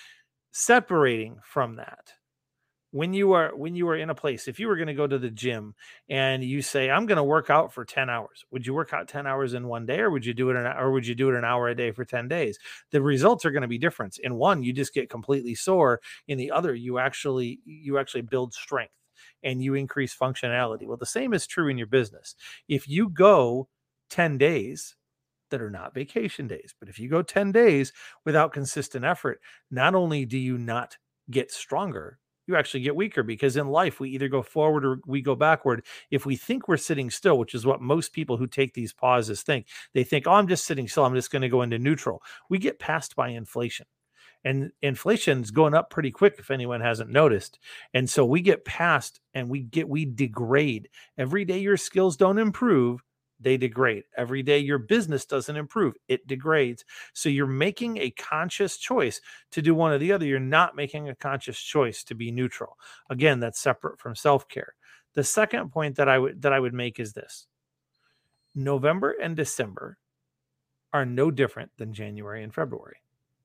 Separating from that, when you are when you are in a place, if you were going to go to the gym and you say, I'm going to work out for ten hours, would you work out ten hours in one day, or would you do it an, or would you do it an hour a day for ten days? The results are going to be different. In one, you just get completely sore. In the other, you actually you actually build strength and you increase functionality. Well, the same is true in your business. If you go ten days that are not vacation days, but if you go ten days without consistent effort, not only do you not get stronger, you actually get weaker, because in life we either go forward or we go backward. If we think we're sitting still, which is what most people who take these pauses think, they think, oh, I'm just sitting still, I'm just going to go into neutral. We get passed by inflation, and inflation is going up pretty quick if anyone hasn't noticed. And so we get passed and we get we degrade. Every day your skills don't improve, they degrade. Every day your business doesn't improve, it degrades. So you're making a conscious choice to do one or the other. You're not making a conscious choice to be neutral. Again, that's separate from self-care. The second point that I would that I would make is this: November and December are no different than January and February.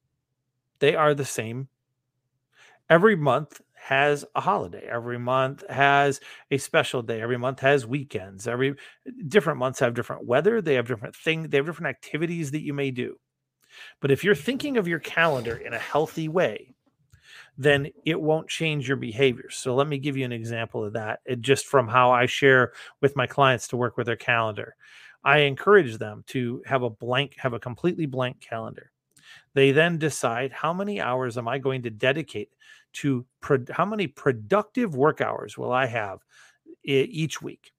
They are the same. Every month has a holiday. Every month has a special day. Every month has weekends. Every different months have different weather. They have different things. They have different activities that you may do. But if you're thinking of your calendar in a healthy way, then it won't change your behavior. So let me give you an example of that, it, just from how I share with my clients to work with their calendar. I encourage them to have a blank, have a completely blank calendar. They then decide, how many hours am I going to dedicate to pro- how many productive work hours will I have I- each week?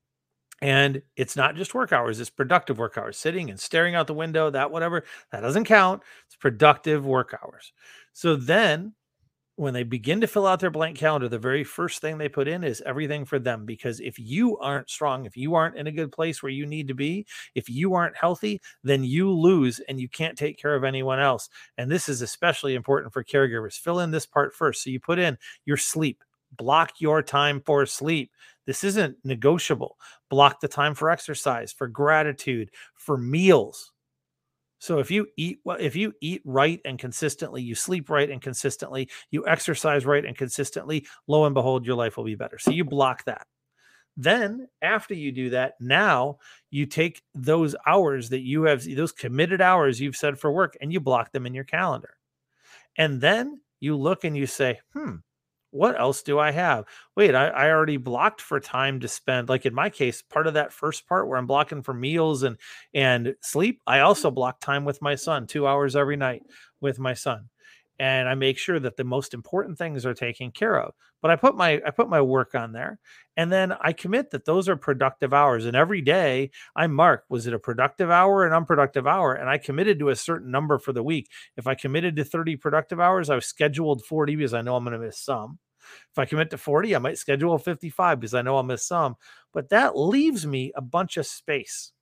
And it's not just work hours, it's productive work hours, sitting and staring out the window, that whatever, that doesn't count. It's productive work hours. So then when they begin to fill out their blank calendar, the very first thing they put in is everything for them. Because if you aren't strong, if you aren't in a good place where you need to be, if you aren't healthy, then you lose and you can't take care of anyone else. And this is especially important for caregivers. Fill in this part first. So you put in your sleep. Block your time for sleep. This isn't negotiable. Block the time for exercise, for gratitude, for meals. So if you eat well, if you eat right and consistently, you sleep right and consistently, you exercise right and consistently, lo and behold, your life will be better. So you block that. Then after you do that, now you take those hours that you have, those committed hours you've set for work, and you block them in your calendar. And then you look and you say, hmm, what else do I have? Wait, I, I already blocked for time to spend. Like in my case, part of that first part where I'm blocking for meals and and sleep, I also block time with my son, two hours every night with my son. And I make sure that the most important things are taken care of. But I put my I put my work on there, and then I commit that those are productive hours. And every day I mark, was it a productive hour, an unproductive hour? And I committed to a certain number for the week. If I committed to thirty productive hours, I was scheduled forty because I know I'm going to miss some. If I commit to forty, I might schedule fifty-five because I know I'll miss some. But that leaves me a bunch of space.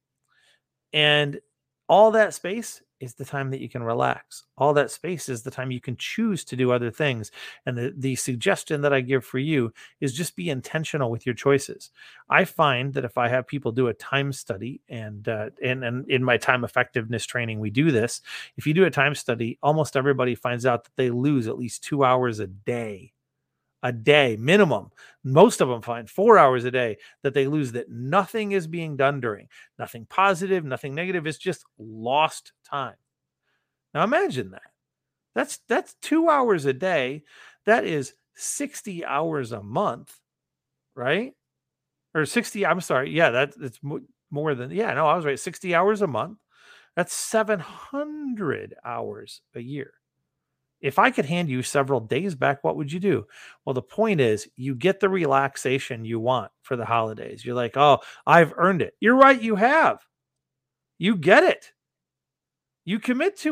And all that space is the time that you can relax. All that space is the time you can choose to do other things. And the, the suggestion that I give for you is just be intentional with your choices. I find that if I have people do a time study, and, uh, and, and in my time effectiveness training, we do this. If you do a time study, almost everybody finds out that they lose at least two hours a day. A day minimum. Most of them find four hours a day that they lose, that nothing is being done during. Nothing positive, nothing negative. It's just lost time. Now imagine that. That's that's two hours a day. That is sixty hours a month, right? Or sixty, I'm sorry. Yeah, that, that's more than, yeah, no, I was right. sixty hours a month. That's seven hundred hours a year. If I could hand you several days back, what would you do? Well, the point is, you get the relaxation you want for the holidays. You're like, oh, I've earned it. You're right, you have. You get it. You commit to it.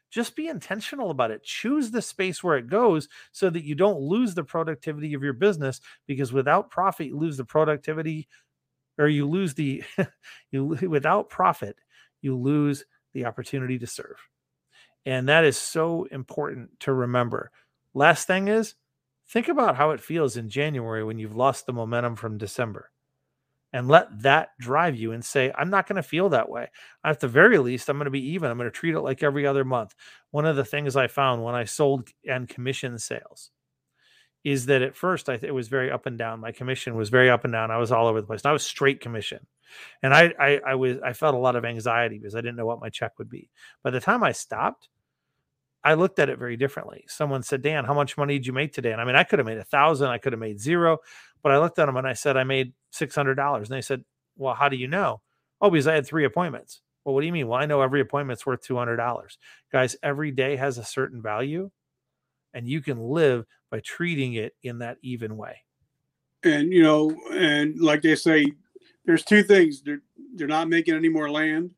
just be intentional about it. Choose the space where it goes so that you don't lose the productivity of your business, because without profit, you lose the productivity, or you lose the, you without profit, you lose the opportunity to serve. And that is so important to remember. Last thing is, think about how it feels in January when you've lost the momentum from December. And let that drive you and say, I'm not going to feel that way. At the very least, I'm going to be even. I'm going to treat it like every other month. One of the things I found when I sold and commission sales is that at first I th- it was very up and down. My commission was very up and down. I was all over the place. And I was straight commission. And I, I, I was, I felt a lot of anxiety because I didn't know what my check would be. By the time I stopped, I looked at it very differently. Someone said, Dan, how much money did you make today? And I mean, I could have made a thousand, I could have made zero, but I looked at them and I said, I made six hundred dollars. And they said, well, how do you know? Oh, because I had three appointments. Well, what do you mean? Well, I know every appointment's worth two hundred dollars. Guys, every day has a certain value, and you can live by treating it in that even way. And, you know, and like they say, there's two things. They're, they're not making any more land.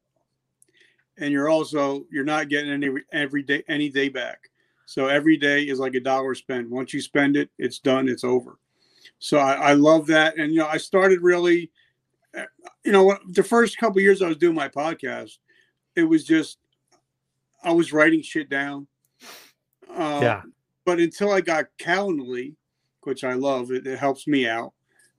And you're also, you're not getting any every day, any day back. So every day is like a dollar spent. Once you spend it, it's done, it's over. So I, I love that. And, you know, I started really, you know, the first couple of years I was doing my podcast, it was just, I was writing shit down. Uh, yeah. But until I got Calendly, which I love, it, it helps me out.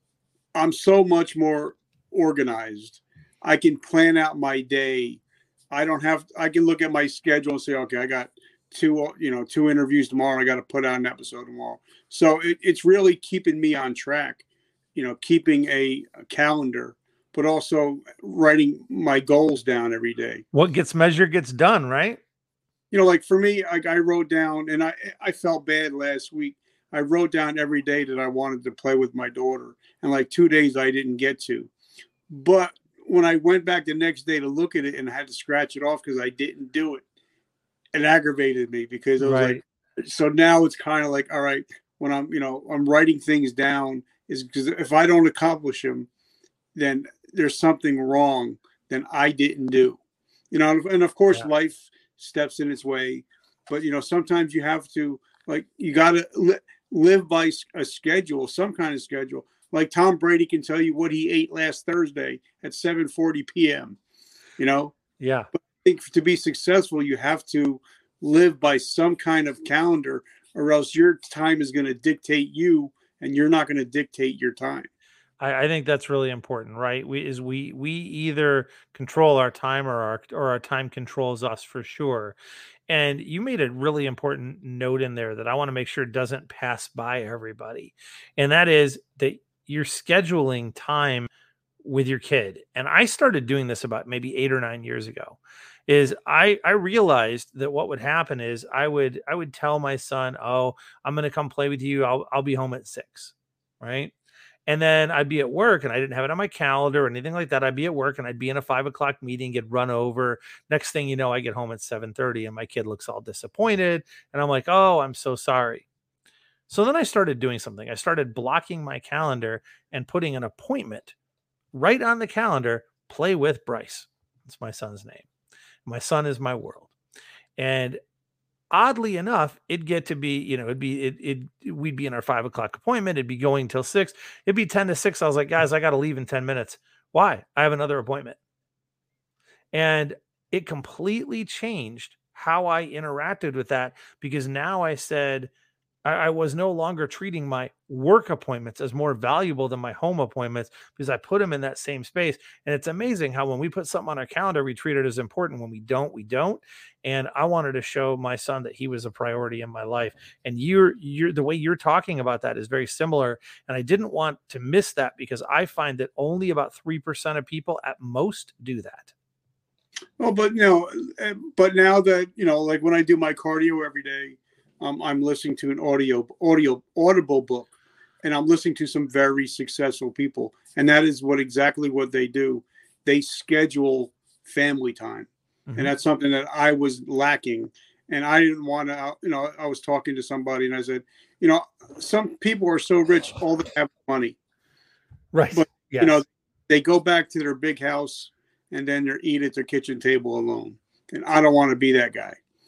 I'm so much more organized. I can plan out my day. I don't have, I can look at my schedule and say, okay, I got two, you know, two interviews tomorrow. I got to put out an episode tomorrow. So it, it's really keeping me on track, you know, keeping a, a calendar, but also writing my goals down every day. What gets measured gets done, right? You know, like for me, like I wrote down, and I, I felt bad last week. I wrote down every day that I wanted to play with my daughter, and like two days I didn't get to. But when I went back the next day to look at it and I had to scratch it off because I didn't do it, it aggravated me because it was right. like, so now it's kind of like, all right, when I'm, you know, I'm writing things down is because if I don't accomplish them, then there's something wrong that I didn't do, you know, and of course yeah. life steps in its way, but you know, sometimes you have to, like, you got to li- live by a schedule, some kind of schedule. Like Tom Brady can tell you what he ate last Thursday at seven forty p.m., you know? Yeah. But I think to be successful, you have to live by some kind of calendar, or else your time is going to dictate you and you're not going to dictate your time. I, I think that's really important, right? We is we we either control our time or our or our time controls us, for sure. And you made a really important note in there that I want to make sure doesn't pass by everybody. And that is that you're scheduling time with your kid. And I started doing this about maybe eight or nine years ago. Is I I realized that what would happen is I would I would tell my son, oh, I'm going to come play with you. I'll I'll be home at six, right? And then I'd be at work and I didn't have it on my calendar or anything like that. I'd be at work and I'd be in a five o'clock meeting, get run over. Next thing you know, I get home at seven thirty and my kid looks all disappointed. And I'm like, oh, I'm so sorry. So then I started doing something. I started blocking my calendar and putting an appointment right on the calendar. Play with Bryce. That's my son's name. My son is my world. And oddly enough, it'd get to be, you know, it'd be, it, it, we'd be in our five o'clock appointment. It'd be going till six. It'd be ten to six. I was like, guys, I got to leave in ten minutes. Why? I have another appointment. And it completely changed how I interacted with that, because now I said, I, I was no longer treating my work appointments as more valuable than my home appointments, because I put them in that same space. And it's amazing how when we put something on our calendar, we treat it as important. When we don't, we don't. And I wanted to show my son that he was a priority in my life. And you're, you're the way you're talking about that is very similar. And I didn't want to miss that, because I find that only about three percent of people at most do that. Well, but, you know, but now that, you know, like when I do my cardio every day, Um, I'm listening to an audio, audio, audible book, and I'm listening to some very successful people. And that is what exactly what they do. They schedule family time. Mm-hmm. And that's something that I was lacking. And I didn't want to, you know, I was talking to somebody and I said, you know, some people are so rich, all they have money. Right. But, yes. you know, they go back to their big house and then they're eating at their kitchen table alone. And I don't want to be that guy.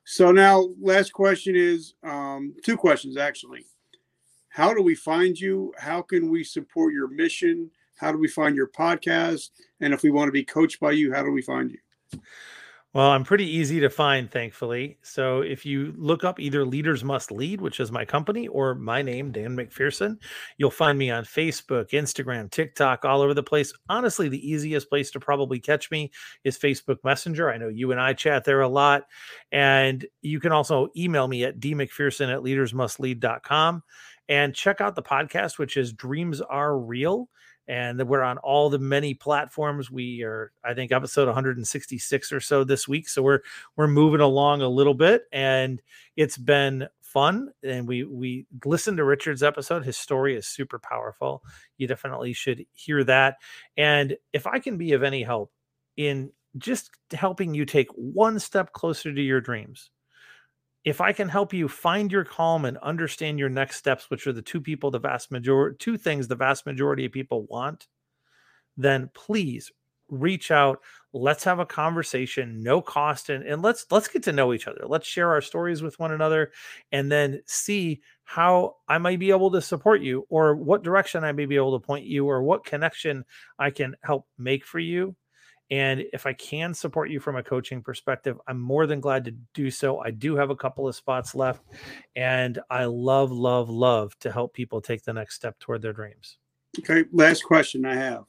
So now, last question is um, two questions actually. How do we find you? How can we support your mission? How do we find your podcast? And if we want to be coached by you, how do we find you? Well, I'm pretty easy to find, thankfully. So if you look up either Leaders Must Lead, which is my company, or my name, Dan McPherson, you'll find me on Facebook, Instagram, TikTok, all over the place. Honestly, the easiest place to probably catch me is Facebook Messenger. I know you and I chat there a lot. And you can also email me at dmcpherson at leaders must lead dot com and check out the podcast, which is Dreams Are Real. And we're on all the many platforms. We are, I think, episode one hundred sixty-six or so this week. So we're we're moving along a little bit, and it's been fun. And we we listened to Richard's episode. His story is super powerful. You definitely should hear that. And if I can be of any help in just helping you take one step closer to your dreams, if I can help you find your calm and understand your next steps, which are the two people, the vast majority, two things the vast majority of people want, then please reach out. Let's have a conversation, no cost, and, and let's let's get to know each other. Let's share our stories with one another, and then see how I might be able to support you, or what direction I may be able to point you, or what connection I can help make for you. And if I can support you from a coaching perspective, I'm more than glad to do so. I do have a couple of spots left, and I love, love, love to help people take the next step toward their dreams. Okay, last question I have.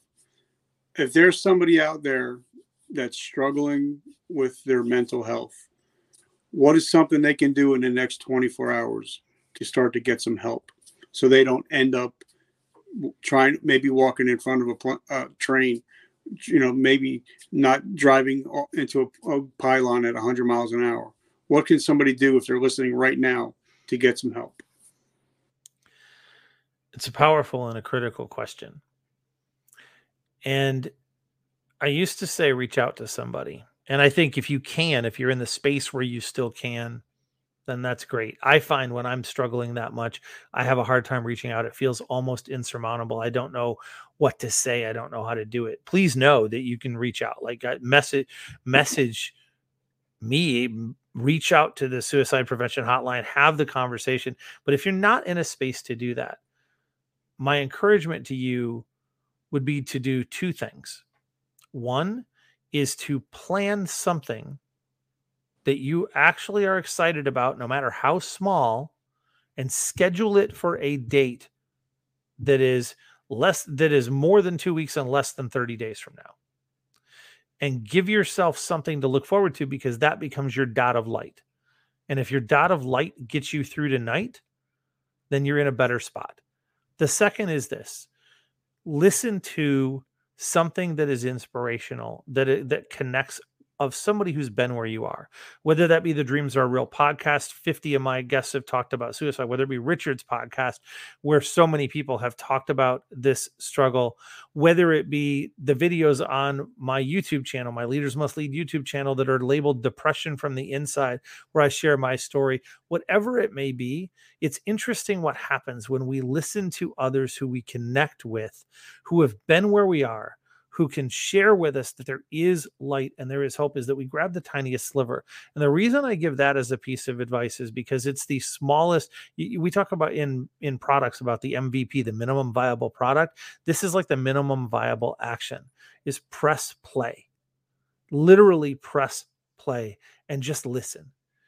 If there's somebody out there that's struggling with their mental health, what is something they can do in the next twenty-four hours to start to get some help so they don't end up trying, maybe walking in front of a pl- uh, train, you know, maybe not driving into a, a pylon at one hundred miles an hour? What can somebody do if they're listening right now to get some help? It's a powerful and a critical question. And I used to say, reach out to somebody. And I think if you can, if you're in the space where you still can, then that's great. I find when I'm struggling that much, I have a hard time reaching out. It feels almost insurmountable. I don't know what to say. I don't know how to do it. Please know that you can reach out. Like message, message me, reach out to the suicide prevention hotline, have the conversation. But if you're not in a space to do that, my encouragement to you would be to do two things. One is to plan something that you actually are excited about, no matter how small, and schedule it for a date that is less, that is more than two weeks and less than thirty days from now. And give yourself something to look forward to, because that becomes your dot of light. And if your dot of light gets you through tonight, then you're in a better spot. The second is this: listen to something that is inspirational, that that connects, of somebody who's been where you are, whether that be the Dreams Are Real podcast. fifty of my guests have talked about suicide, whether it be Richard's podcast, where so many people have talked about this struggle, whether it be the videos on my YouTube channel, my Leaders Must Lead YouTube channel, that are labeled Depression from the Inside, where I share my story. Whatever it may be, it's interesting what happens when we listen to others who we connect with, who have been where we are, who can share with us that there is light and there is hope, is that we grab the tiniest sliver. And the reason I give that as a piece of advice is because it's the smallest. We talk about in, in products about the M V P, the minimum viable product. This is like the minimum viable action, is press play, literally press play, and just listen.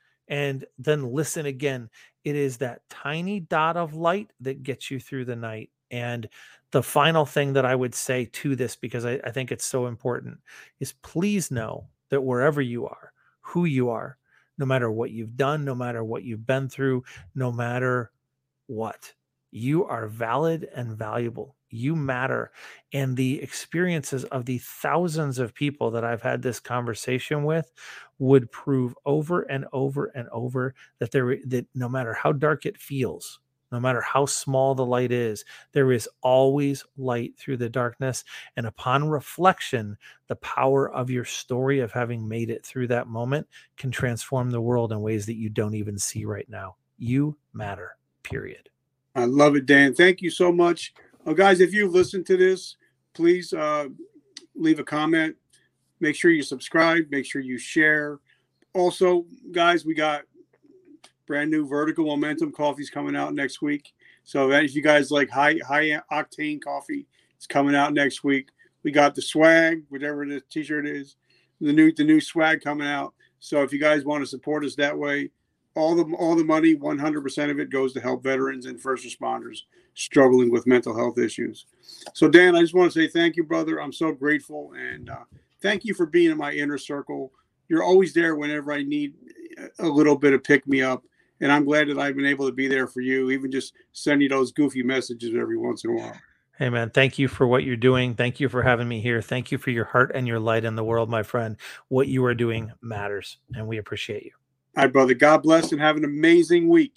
And then listen again. It is that tiny dot of light that gets you through the night. And the final thing that I would say to this, because I, I think it's so important, is please know that wherever you are, who you are, no matter what you've done, no matter what you've been through, no matter what, you are valid and valuable. You matter. And the experiences of the thousands of people that I've had this conversation with would prove over and over and over that there, that no matter how dark it feels, no matter how small the light is, there is always light through the darkness. And upon reflection, the power of your story of having made it through that moment can transform the world in ways that you don't even see right now. You matter, period. I love it, Dan. Thank you so much. Uh, guys, if you've listened to this, please uh, leave a comment. Make sure you subscribe. Make sure you share. also, guys, we got brand new Vertical Momentum coffees coming out next week. So if you guys like high high octane coffee, it's coming out next week. We got the swag, whatever the t-shirt is, the new the new swag coming out. So if you guys want to support us that way, all the all the money, one hundred percent of it goes to help veterans and first responders struggling with mental health issues. So Dan, I just want to say thank you, brother. I'm so grateful, and uh, thank you for being in my inner circle. You're always there whenever I need a little bit of pick me up. And I'm glad that I've been able to be there for you, even just send you those goofy messages every once in a while. Hey, man, thank you for what you're doing. Thank you for having me here. Thank you for your heart and your light in the world, my friend. What you are doing matters, and we appreciate you. All right, brother. God bless and have an amazing week.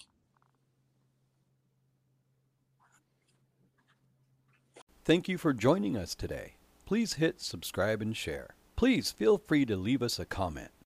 Thank you for joining us today. Please hit subscribe and share. Please feel free to leave us a comment.